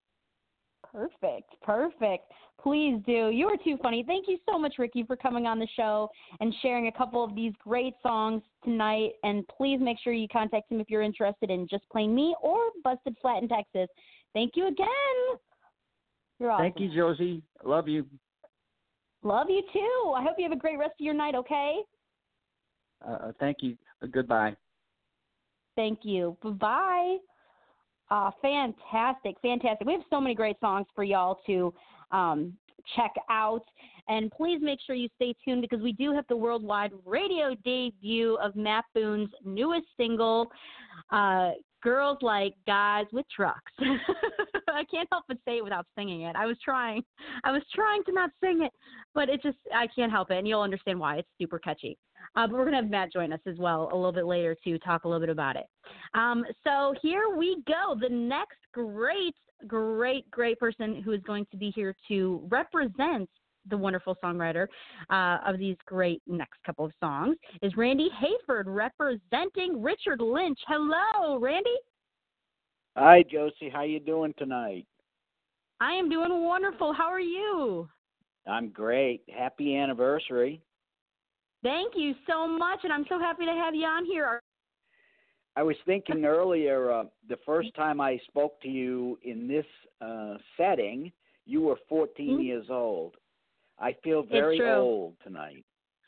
Perfect. Please do. You are too funny. Thank you so much, Ricky, for coming on the show and sharing a couple of these great songs tonight. And please make sure you contact him if you're interested in Just Plain Me or Busted Flat in Texas. Thank you again. You're awesome. Thank you, Josie. Love you. Love you, too. I hope you have a great rest of your night, okay? Thank you. Goodbye. Thank you. Bye-bye. Fantastic. We have so many great songs for y'all to check out. And please make sure you stay tuned because we do have the worldwide radio debut of Matt Boone's newest single, Girls Like Guys with Trucks. I can't help but say it without singing it. I was trying to not sing it, but I can't help it, and you'll understand why. It's super catchy. But we're going to have Matt join us as well a little bit later to talk a little bit about it. So here we go. The next great person who is going to be here to represent the wonderful songwriter of these great next couple of songs is Randy Hayford, representing Richard Lynch. Hello, Randy. Hi, Josie. How you doing tonight? I am doing wonderful. How are you? I'm great. Happy anniversary. Thank you so much, and I'm so happy to have you on here. I was thinking earlier, the first time I spoke to you in this setting, you were 14 years old. I feel very old tonight.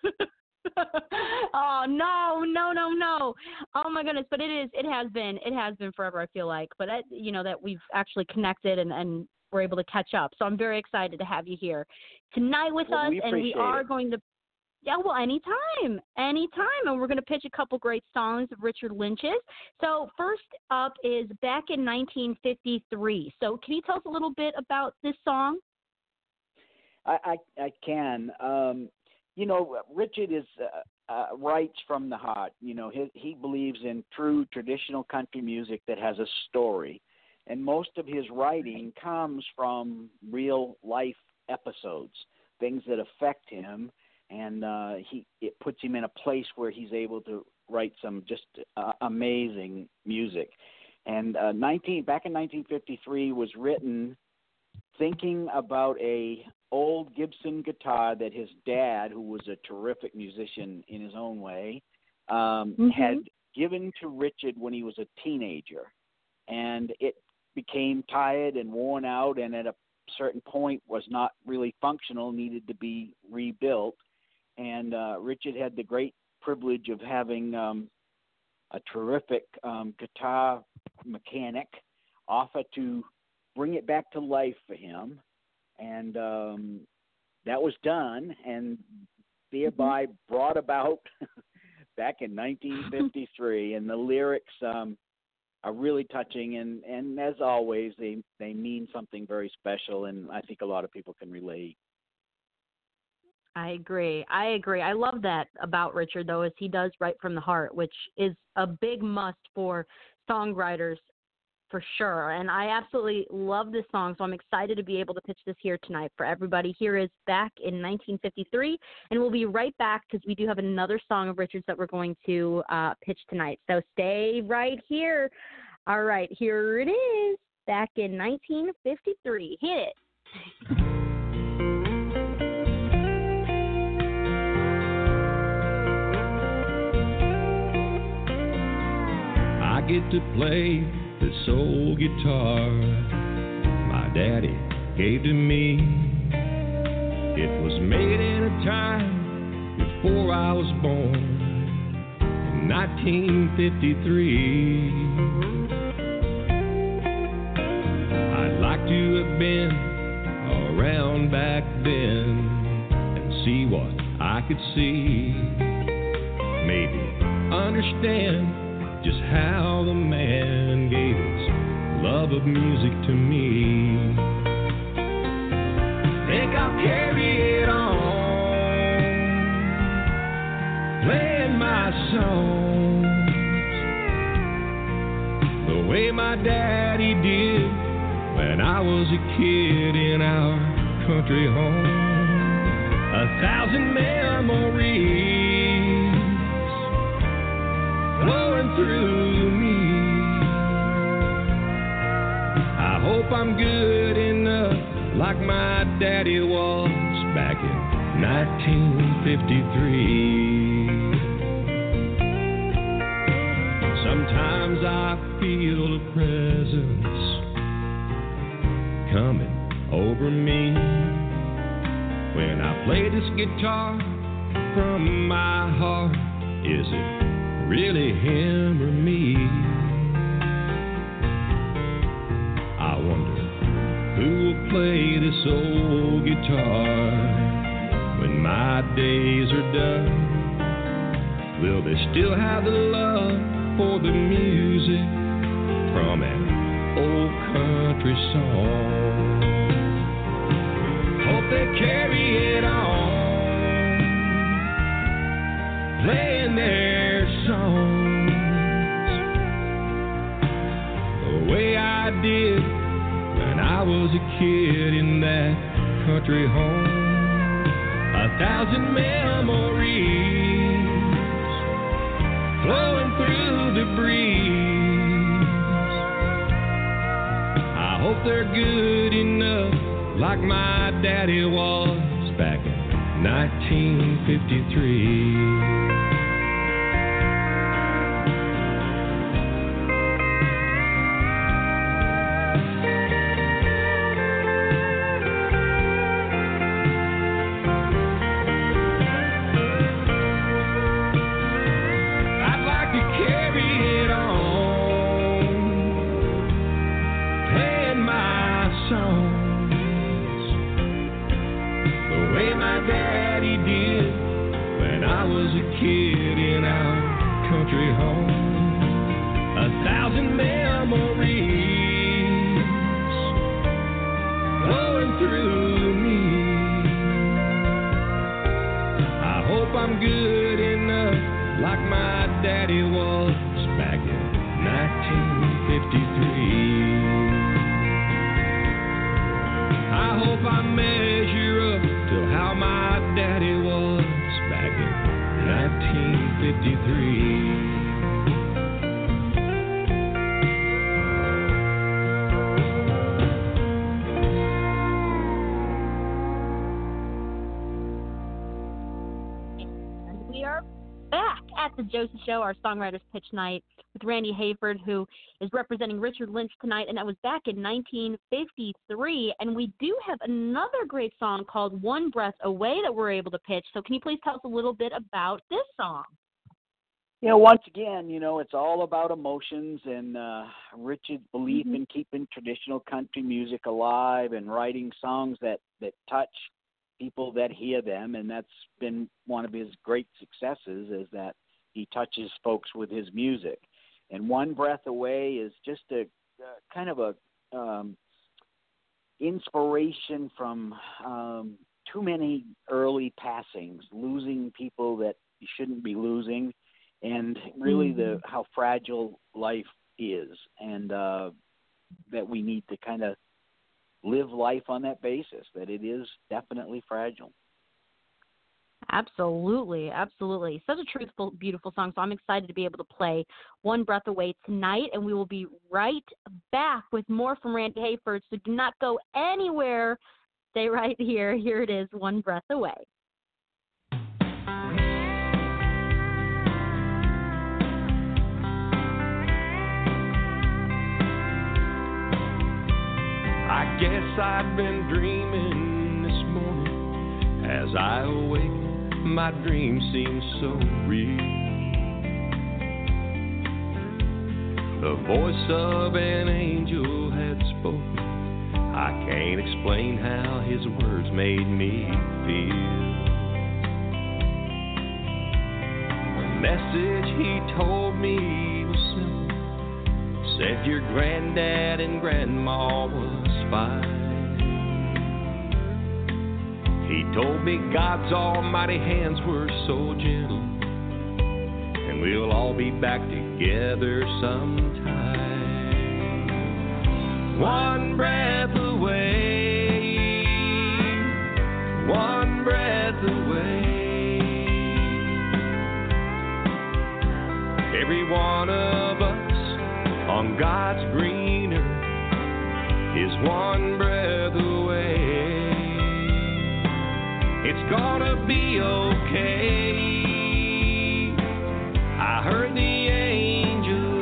Oh, no. Oh, my goodness. But it has been forever, I feel like. But, that we've actually connected and we're able to catch up. So I'm very excited to have you here tonight with us. And we are going to, anytime. And we're going to pitch a couple great songs of Richard Lynch's. So first up is Back in 1953. So can you tell us a little bit about this song? I can. Richard is writes from the heart. He believes in true traditional country music that has a story, and most of his writing comes from real life episodes, things that affect him, and it puts him in a place where he's able to write some just amazing music. And back in 1953 was written thinking about a old Gibson guitar that his dad, who was a terrific musician in his own way, had given to Richard when he was a teenager. And it became tired and worn out, and at a certain point was not really functional, needed to be rebuilt. And Richard had the great privilege of having a terrific guitar mechanic offer to bring it back to life for him. And that was done, and thereby brought about back in 1953. And the lyrics are really touching, and as always, they mean something very special, and I think a lot of people can relate. I agree. I love that about Richard, though, is he does write from the heart, which is a big must for songwriters for sure. And I absolutely love this song, so I'm excited to be able to pitch this here tonight for everybody. Here is Back in 1953, and we'll be right back because we do have another song of Richard's that we're going to pitch tonight. So stay right here. All right, here it is, Back in 1953. Hit it. I get to play this old guitar my daddy gave to me. It was made in a time before I was born, in 1953. been around back then and see what I could see. Maybe understand just how the man gave his love of music to me. Think I'll carry it on, playing my songs the way my daddy did when I was a kid in our country home. 1,000 memories flowing through me. I hope I'm good enough like my daddy was back in 1953. Sometimes I feel a presence coming over me when I play this guitar from my heart. Is it really him or me? I wonder who will play this old guitar when my days are done. Will they still have the love for the music from an old country song? Hope they carry it on, playing their songs the way I did when I was a kid in that country home. 1,000 memories flowing through the breeze. I hope they're good enough like my daddy was back in 1953. Josie Show, our Songwriters Pitch Night with Randy Hayford, who is representing Richard Lynch tonight, and that was back in 1953. And we do have another great song called One Breath Away that we're able to pitch. So can you please tell us a little bit about this song? Once again, it's all about emotions and Richard's belief in keeping traditional country music alive and writing songs that touch people that hear them. And that's been one of his great successes, is that he touches folks with his music. And One Breath Away is just a kind of a inspiration from too many early passings, losing people that you shouldn't be losing, and really how fragile life is, and that we need to kind of live life on that basis, that it is definitely fragile. Absolutely, absolutely. Such a truthful, beautiful song. So I'm excited to be able to play One Breath Away tonight, and we will be right back with more from Randy Hayford. So do not go anywhere. Stay right here. Here it is, One Breath Away. I guess I've been dreaming this morning as I awake. My dream seems so real. The voice of an angel had spoken. I can't explain how his words made me feel. The message he told me was simple. Said your granddad and grandma was fine. He told me God's almighty hands were so gentle, and we'll all be back together sometime. One breath away, one breath away. Every one of us on God's green earth is one breath away. It's gonna be okay. I heard the angels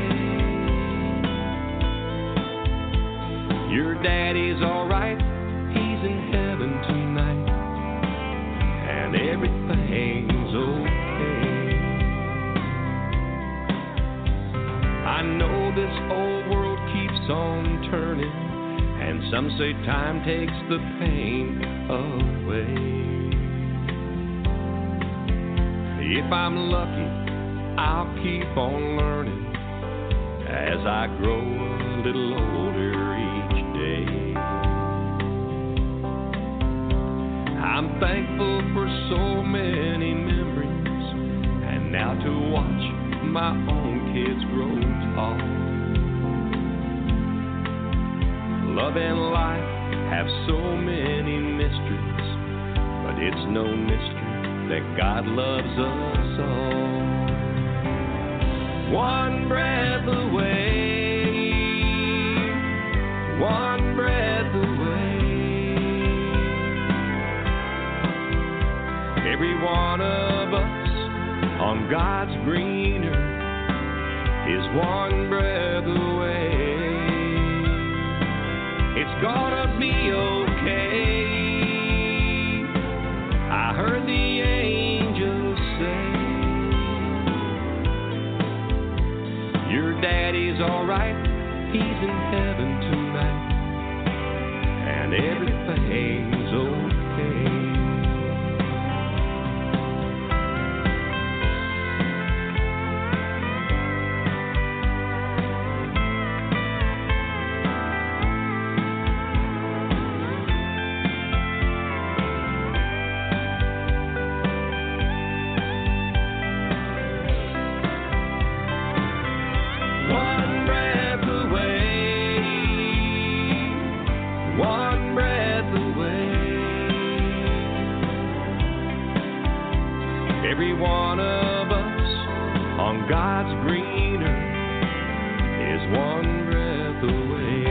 say, your daddy's alright, he's in heaven tonight, and everything's okay. I know this old world keeps on turning, and some say time takes the pain away. If I'm lucky, I'll keep on learning as I grow a little older each day. I'm thankful for so many memories, and now to watch my own kids grow tall. Love and life have so many mysteries, but it's no mystery that God loves us all. One breath away, one breath away. Every one of us on God's green earth is one breath away. It's gonna be okay. I heard the angels say, your daddy's alright, he's in heaven tonight, and everything's okay. Every one of us on God's green earth is one breath away.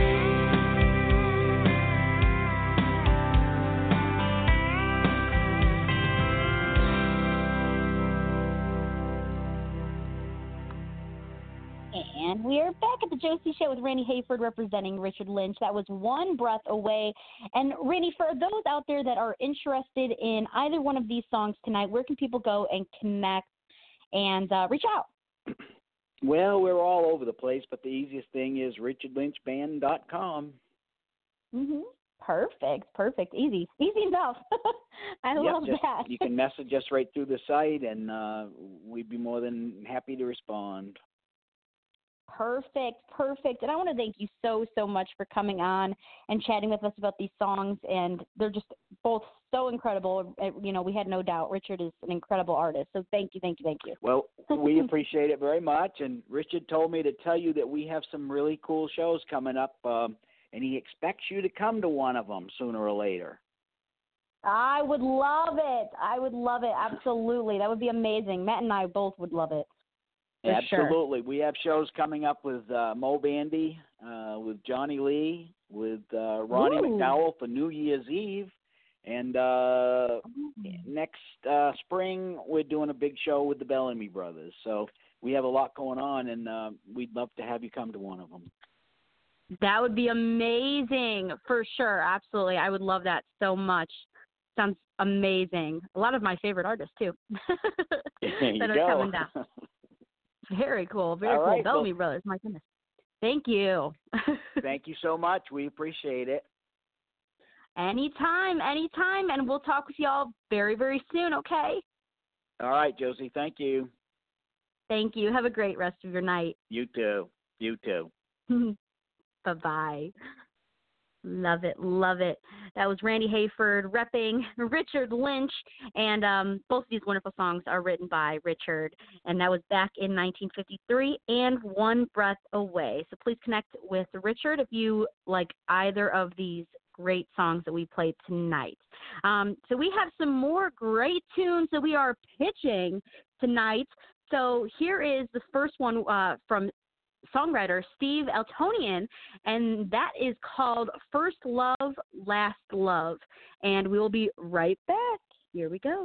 And we are back at the Josie Show with Randy Hayford representing Richard Lynch. That was One Breath Away. And Randy, for those out there that are interested in either one of these songs tonight, where can people go and connect and reach out? Well, we're all over the place, but the easiest thing is richardlynchband.com. Mm-hmm. Perfect. Easy enough. I love that. You can message us right through the site, and we'd be more than happy to respond. Perfect. And I want to thank you so much for coming on and chatting with us about these songs. And they're just both so incredible. You know, we had no doubt Richard is an incredible artist. So thank you. Well, we appreciate it very much. And Richard told me to tell you that we have some really cool shows coming up, and he expects you to come to one of them sooner or later. I would love it. Absolutely. That would be amazing. Matt and I both would love it. Absolutely. Sure. We have shows coming up with Mo Bandy, with Johnny Lee, with Ronnie McDowell for New Year's Eve. And next spring, we're doing a big show with the Bellamy Brothers. So we have a lot going on, and we'd love to have you come to one of them. That would be amazing, for sure. Absolutely. I would love that so much. Sounds amazing. A lot of my favorite artists, too, that are coming down. Very cool. Very cool. Right, Bellamy Brothers. My goodness. Thank you. Thank you so much. We appreciate it. Anytime, and we'll talk with y'all very, very soon, okay? All right, Josie. Thank you. Thank you. Have a great rest of your night. You too. You too. Bye-bye. Love it, love it. That was Randy Hayford repping Richard Lynch, and both of these wonderful songs are written by Richard, and that was back in 1953 and One Breath Away. So please connect with Richard if you like either of these great songs that we played tonight. So we have some more great tunes that we are pitching tonight. So here is the first one from songwriter Steve Eltonian, and that is called First Love, Last Love. And we will be right back. Here we go.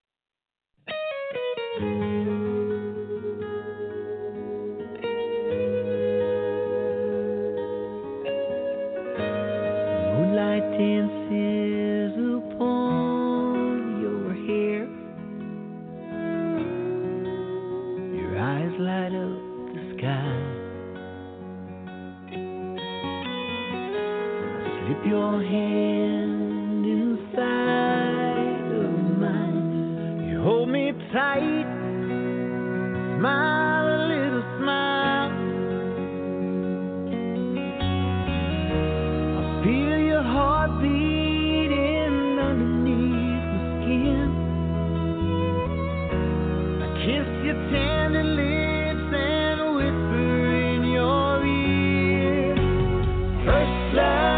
Moonlight dances upon your hair. Your eyes light up the sky. Slip your hand inside of mine. You hold me tight, smile a little smile. I feel your heart beating underneath my skin. I kiss your tender lips and whisper in your ear. First love.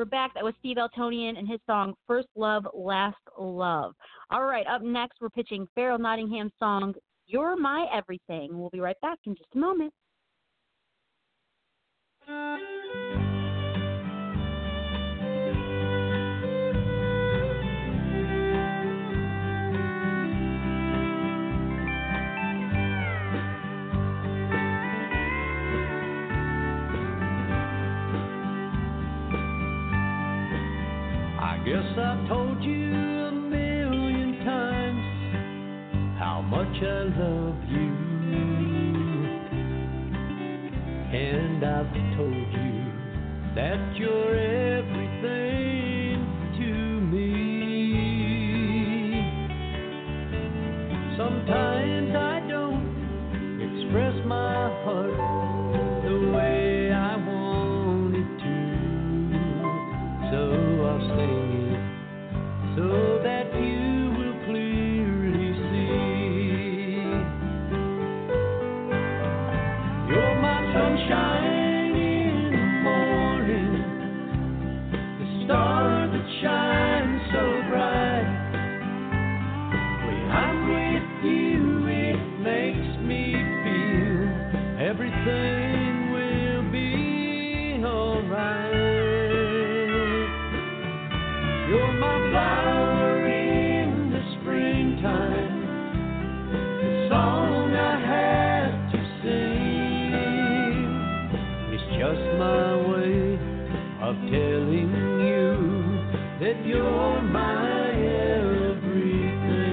we're back. That was Steve Eltonian and his song First Love, Last Love. All right, up next, we're pitching Pharrell Nottingham's song You're My Everything. We'll be right back in just a moment. I guess I've told you a million times how much I love you, and I've told you that you're everything to me. Sometimes I don't express my heart the way I want it to, so I'll sing it so that you will clearly see. You're my sunshine in the morning, the star that shines so bright. When I'm with you, it makes me feel everything will be alright. You're my flower in the springtime, the song I have to sing. It's just my way of telling you that you're my everything.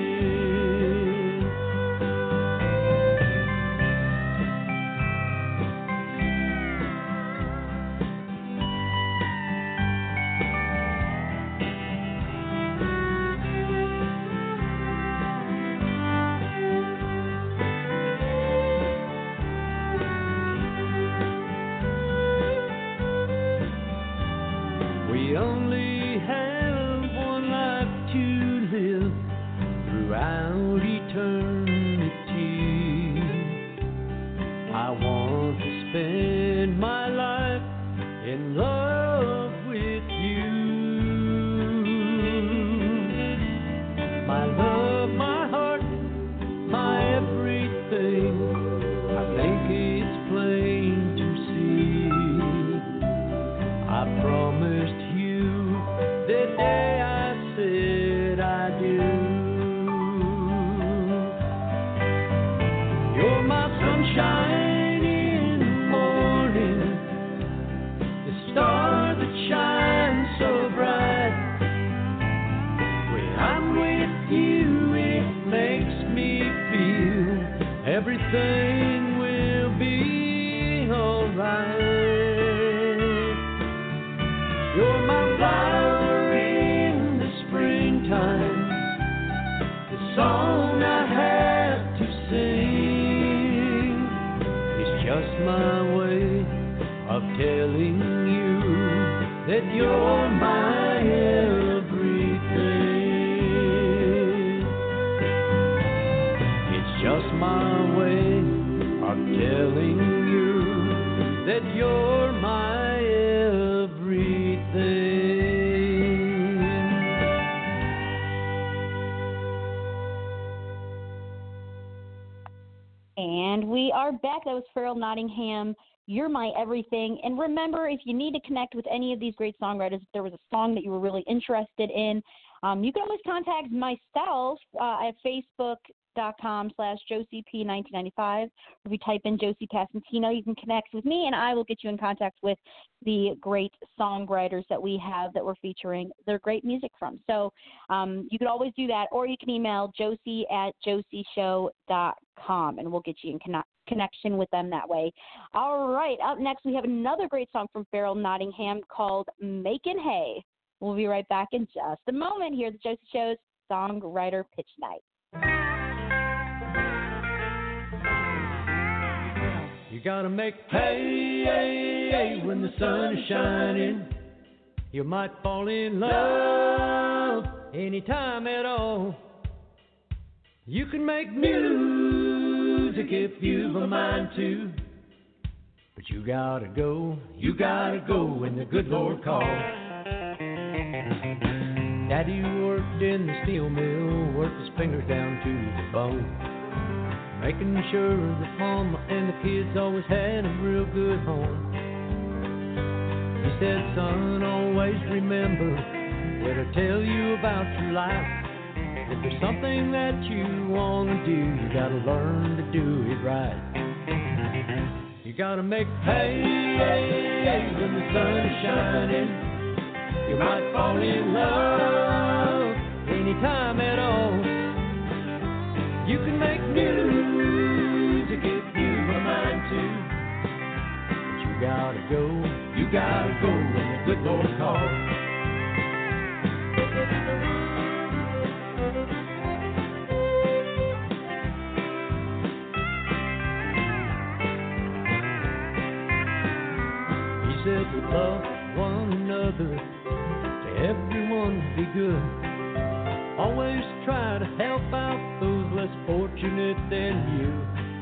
We only have one life to live throughout eternity. I want to spend my life in love with you. My love, my heart, my everything. I think it's plain to see. I promised you the day I said I do. You're my sunshine in the morning, the star that shines so bright. When I'm with you, it makes me feel everything will be alright. You're my flower in the springtime, the song I have to sing. It's just my way of telling you that you're my everything. It's just my way of telling you that you're my everything. And we are back. That was Pharrell Nottingham, You're My Everything. And remember, if you need to connect with any of these great songwriters, if there was a song that you were really interested in, you can always contact myself at facebook.com/JosieP1995. If you type in Josie Passantino, you can connect with me, and I will get you in contact with the great songwriters that we have that we're featuring their great music from. So you can always do that, or you can email josie@josieshow.com, and we'll get you in connection with them that way. All right, up next we have another great song from Pharrell Nottingham called Makin' Hay. We'll be right back in just a moment here at the Josie Show's Songwriter Pitch Night. You gotta make hay when the sun is shining. You might fall in love anytime at all. You can make music if you've a mind to, but you gotta go when the good Lord calls. Daddy worked in the steel mill, worked his fingers down to the bone, making sure that Mama and the kids always had a real good home. He said, son, always remember what I tell you about your life. If there's something that you want to do, you gotta learn to do it right. You gotta make hay when the sun is shining. You might fall in love anytime at all. You can make music if you've a mind to. But you gotta go when the good Lord calls. He said to love one another, to everyone be good. Always try to help out those less fortunate than you.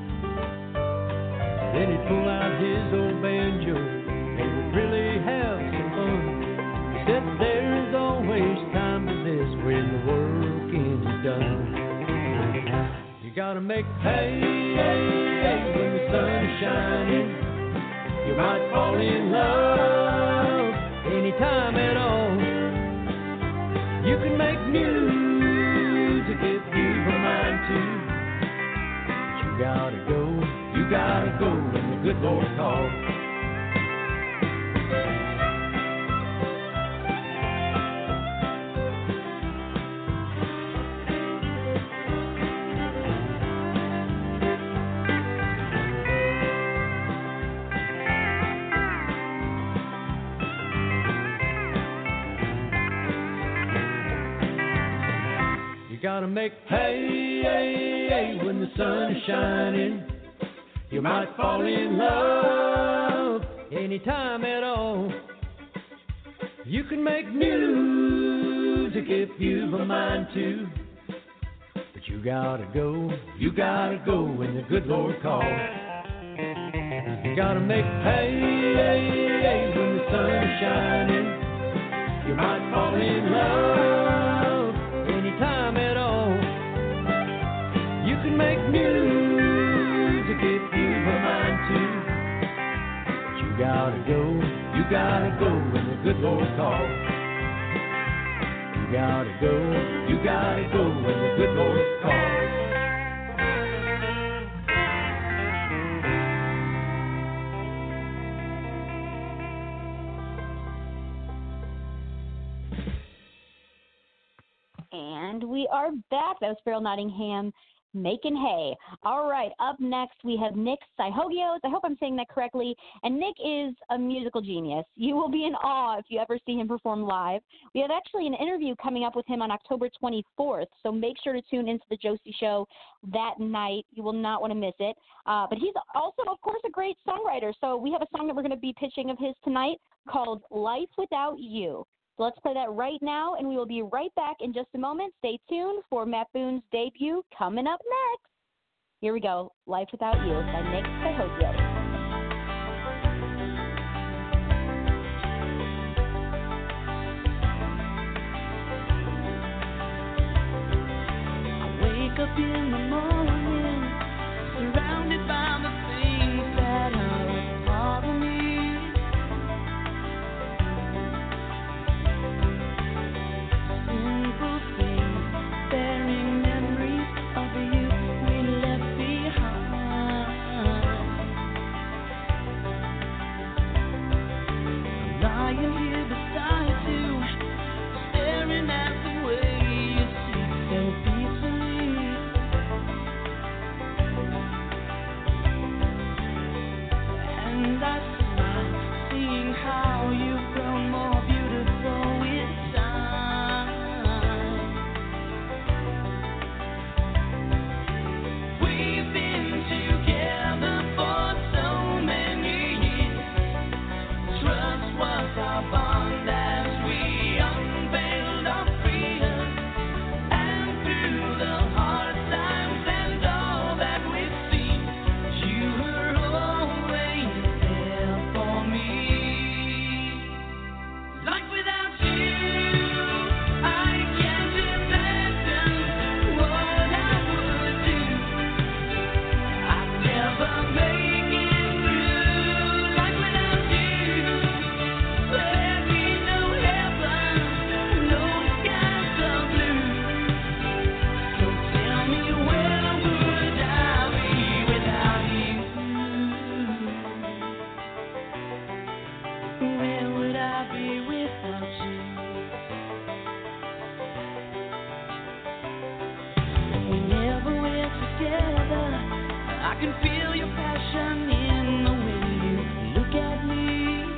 Then he'd pull out his old banjo and would really have some fun. He said there's always time for this when the working is done. You gotta make hay when the sun is shining. You might fall in love anytime at all. You can make music if you've a mind to. But you gotta go when the good Lord calls. You gotta make hay when the sun is shining. You might fall in love anytime at all. You can make music if you've a mind to. But you gotta go when the good Lord calls. You gotta make hay when the sun is shining. You might fall in love anytime at all. You can make music if you've a mind to. But you gotta go when the good Lord calls. You gotta go when the good Lord calls. And we are back. That was Farrell Nottingham, Making Hay. All right, up next we have Nick Syhogios. I hope I'm saying that correctly. And Nick is a musical genius. You will be in awe if you ever see him perform live. We have actually an interview coming up with him on October 24th, so make sure to tune into the Josie Show that night. You will not want to miss it. But he's also, of course, a great songwriter. So we have a song that we're going to be pitching of his tonight called Life Without You. So let's play that right now, and we will be right back in just a moment. Stay tuned for Matt Boone's debut coming up next. Here we go, Life Without You by Nick Syhogios. Wake up in the morning, surrounded by the things that are a part of me. Simple things, bearing memories of the youth we left behind. I'm lying here beside you, staring at the way you sleep so peacefully. can feel your passion in the way you look at me.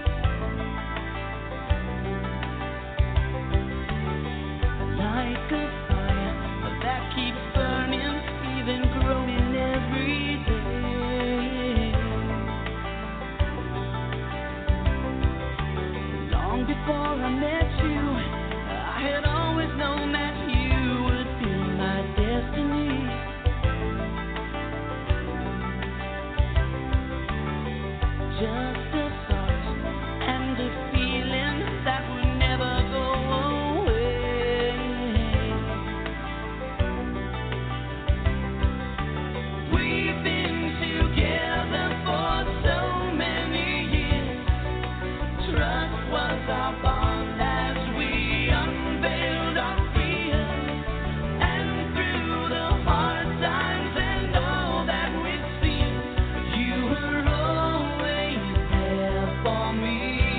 Like a fire that keeps burning, even growing every day. Long before I met you, I had always known that you would be my destiny. Just a thought and a feeling that would never go away. We've been together for so many years. Trust was our bond as we unveiled our fears. And through the hard times and all that we've seen, you were always there for me.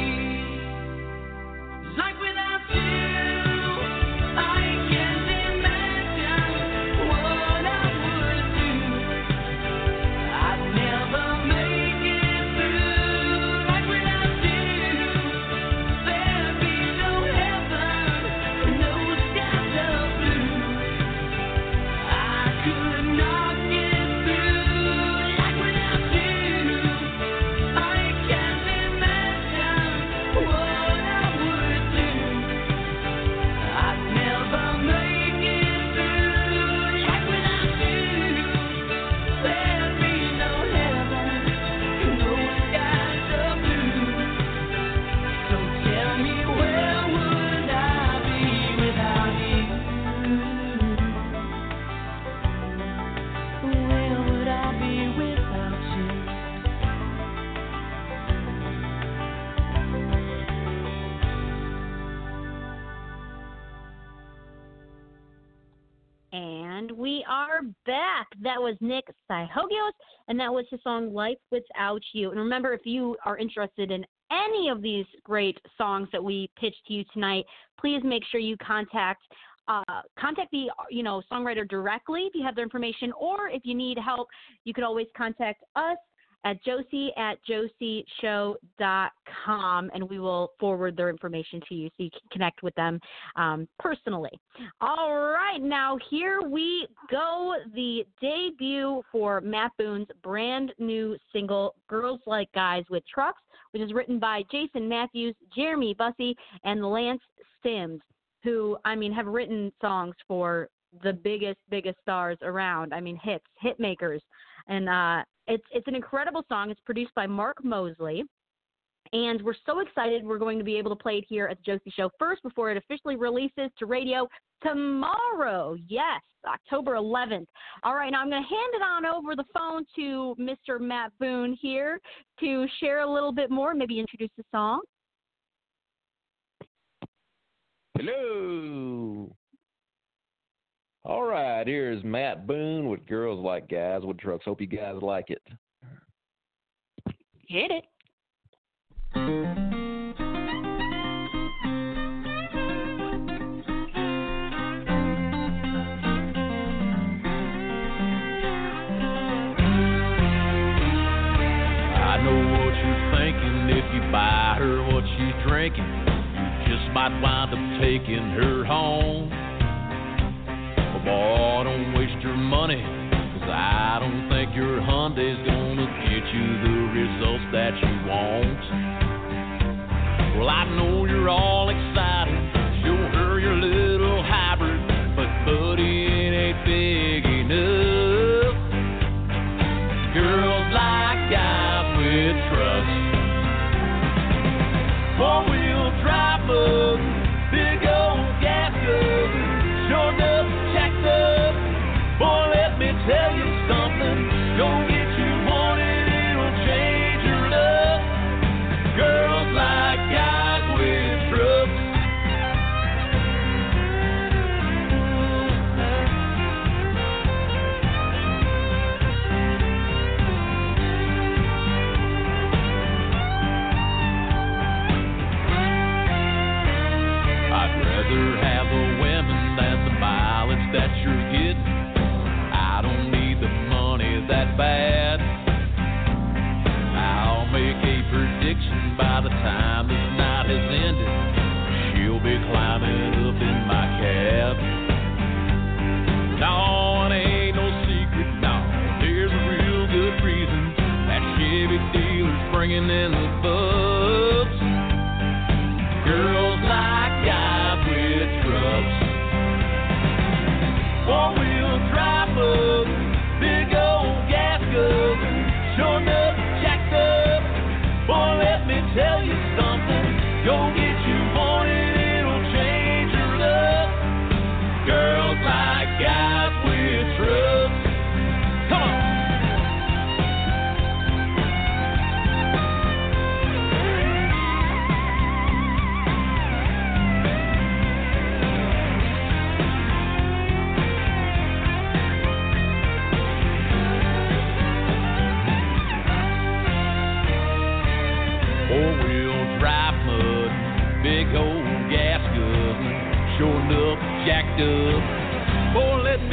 Like without you, I can't imagine what I would do. I'd never make it through. Like without you, there'd be no heaven, no skies of blue. I could not get through. Like without you, I can't imagine what I would do. I'd never make it through. Like without you, there'd be no heaven, no skies of blue. So tell me, where would I be without you? Where would I be without you? And we are back. That was Nick Psychogios, and that was his song Life Without You. And remember, if you are interested in any of these great songs that we pitched to you tonight, please make sure you contact the songwriter directly if you have their information, or if you need help, you can always contact us at josie@josieshow.com, and we will forward their information to you so you can connect with them personally. All right, now here we go. The debut for Matt Boone's brand new single, Girls Like Guys with Trucks, which is written by Jason Matthews, Jeremy Bussey, and Lance Sims, who, have written songs for the biggest stars around. Hit makers. And it's an incredible song. It's produced by Mark Mosley. And we're so excited we're going to be able to play it here at the Josie Show first before it officially releases to radio tomorrow. Yes, October 11th. All right, now I'm going to hand it on over the phone to Mr. Matt Boone here to share a little bit more, maybe introduce the song. Hello. All right, here's Matt Boone with Girls Like Guys with Trucks. Hope you guys like it. Hit it. I know what you're thinking. If you buy her what she's drinking, you just might wind up taking her home. But boy, don't waste your money, 'cause I don't think your Hyundai's gonna get you the results that you want. Well, I know you're all excited, show her your little hybrid, but buddy, it ain't big enough. Girls like guys with trucks, four-wheel drive motor, big old gas guzzler, sure enough jacked up. Boy, let me tell you something, go get you one and it'll change your luck. Girls like guys with trucks. I'd rather have the women than the mileage that you're getting. I don't need the money that bad.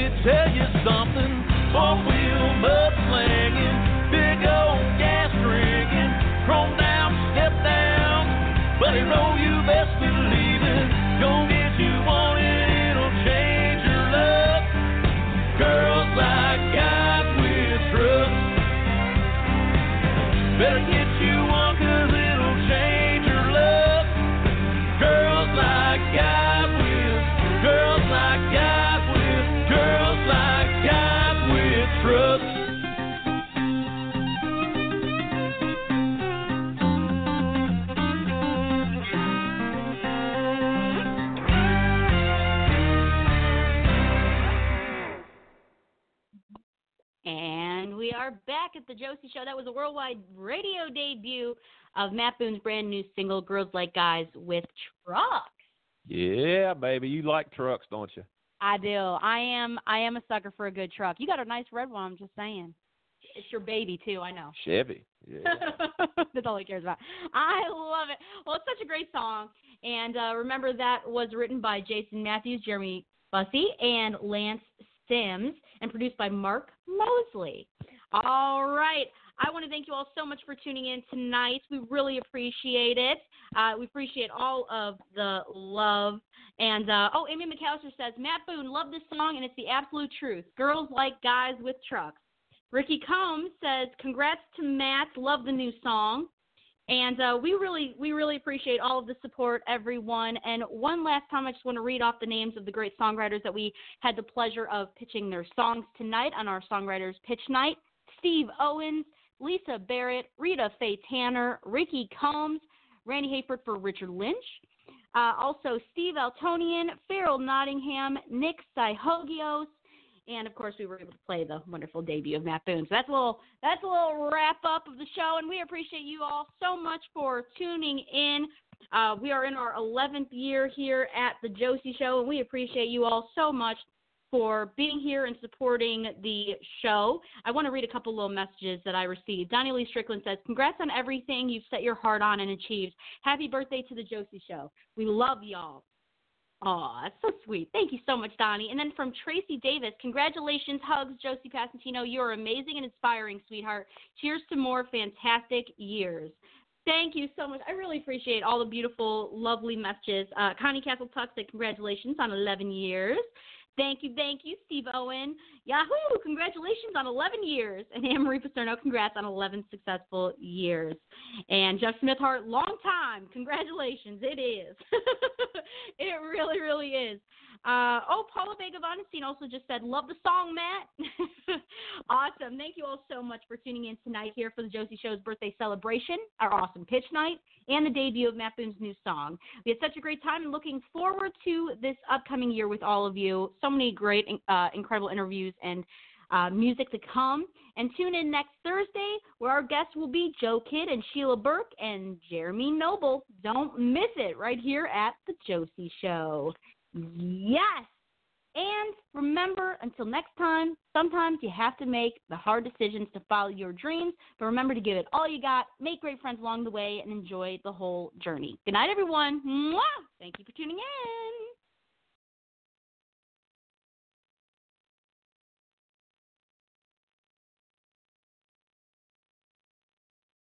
tell you something. Four-wheel mudslinging, big old gas drinking, chrome down, step down, buddy roll, you best believe it. Gonna get you one and it'll change your luck. Girls like guys with trucks. Better get you one 'cause it'll change your luck. Girls like guys with, girls like guys with, girls like guys with trucks. And we are back at the Josie Show. That was a worldwide radio debut of Matt Boone's brand new single, Girls Like Guys with Trucks. Yeah, baby, you like trucks, don't you? I do. I am a sucker for a good truck. You got a nice red one, I'm just saying. It's your baby, too, I know. Chevy. Yeah. That's all he cares about. I love it. Well, it's such a great song. And remember, that was written by Jason Matthews, Jeremy Bussey, and Lance Sims, and produced by Mark Mosley. All right. I want to thank you all so much for tuning in tonight. We really appreciate it. We appreciate all of the love. And, Amy McAllister says, Matt Boone, love this song, and it's the absolute truth. Girls like guys with trucks. Ricky Combs says, congrats to Matt. Love the new song. And we really appreciate all of the support, everyone. And one last time, I just want to read off the names of the great songwriters that we had the pleasure of pitching their songs tonight on our Songwriters Pitch Night. Steve Owens, Lisa Barrett, Rita Faye Tanner, Ricky Combs, Randy Hayford for Richard Lynch. Also, Steve Altonian, Farrell Nottingham, Nick Syhogios, and, of course, we were able to play the wonderful debut of Matt Boone. So that's a little wrap-up of the show, and we appreciate you all so much for tuning in. We are in our 11th year here at the Josie Show, and we appreciate you all so much for being here and supporting the show. I want to read a couple little messages that I received. Donnie Lee Strickland says, congrats on everything you've set your heart on and achieved. Happy birthday to the Josie Show. We love y'all. Aw, that's so sweet. Thank you so much, Donnie. And then from Tracy Davis, congratulations, hugs, Josie Passantino. You're amazing and inspiring, sweetheart. Cheers to more fantastic years. Thank you so much. I really appreciate all the beautiful, lovely messages. Connie Castle Tuck said congratulations on 11 years. Thank you, Steve Owen. Yahoo! Congratulations on 11 years. And Anne-Marie Pasterno, congrats on 11 successful years. And Jeff Smithhart, long time. Congratulations. It is. It really, really is. Paula Vega Vonestein also just said, love the song, Matt. Awesome. Thank you all so much for tuning in tonight here for the Josie Show's birthday celebration, our awesome pitch night, and the debut of Matt Boone's new song. We had such a great time and looking forward to this upcoming year with all of you. So many great, incredible interviews and music to come. And tune in next Thursday where our guests will be Joe Kidd and Sheila Burke and Jeremy Noble. Don't miss it right here at the Josie Show. Yes. And remember, until next time, sometimes you have to make the hard decisions to follow your dreams, but remember to give it all you got, make great friends along the way, and enjoy the whole journey. Good night, everyone. Mwah! Thank you for tuning in.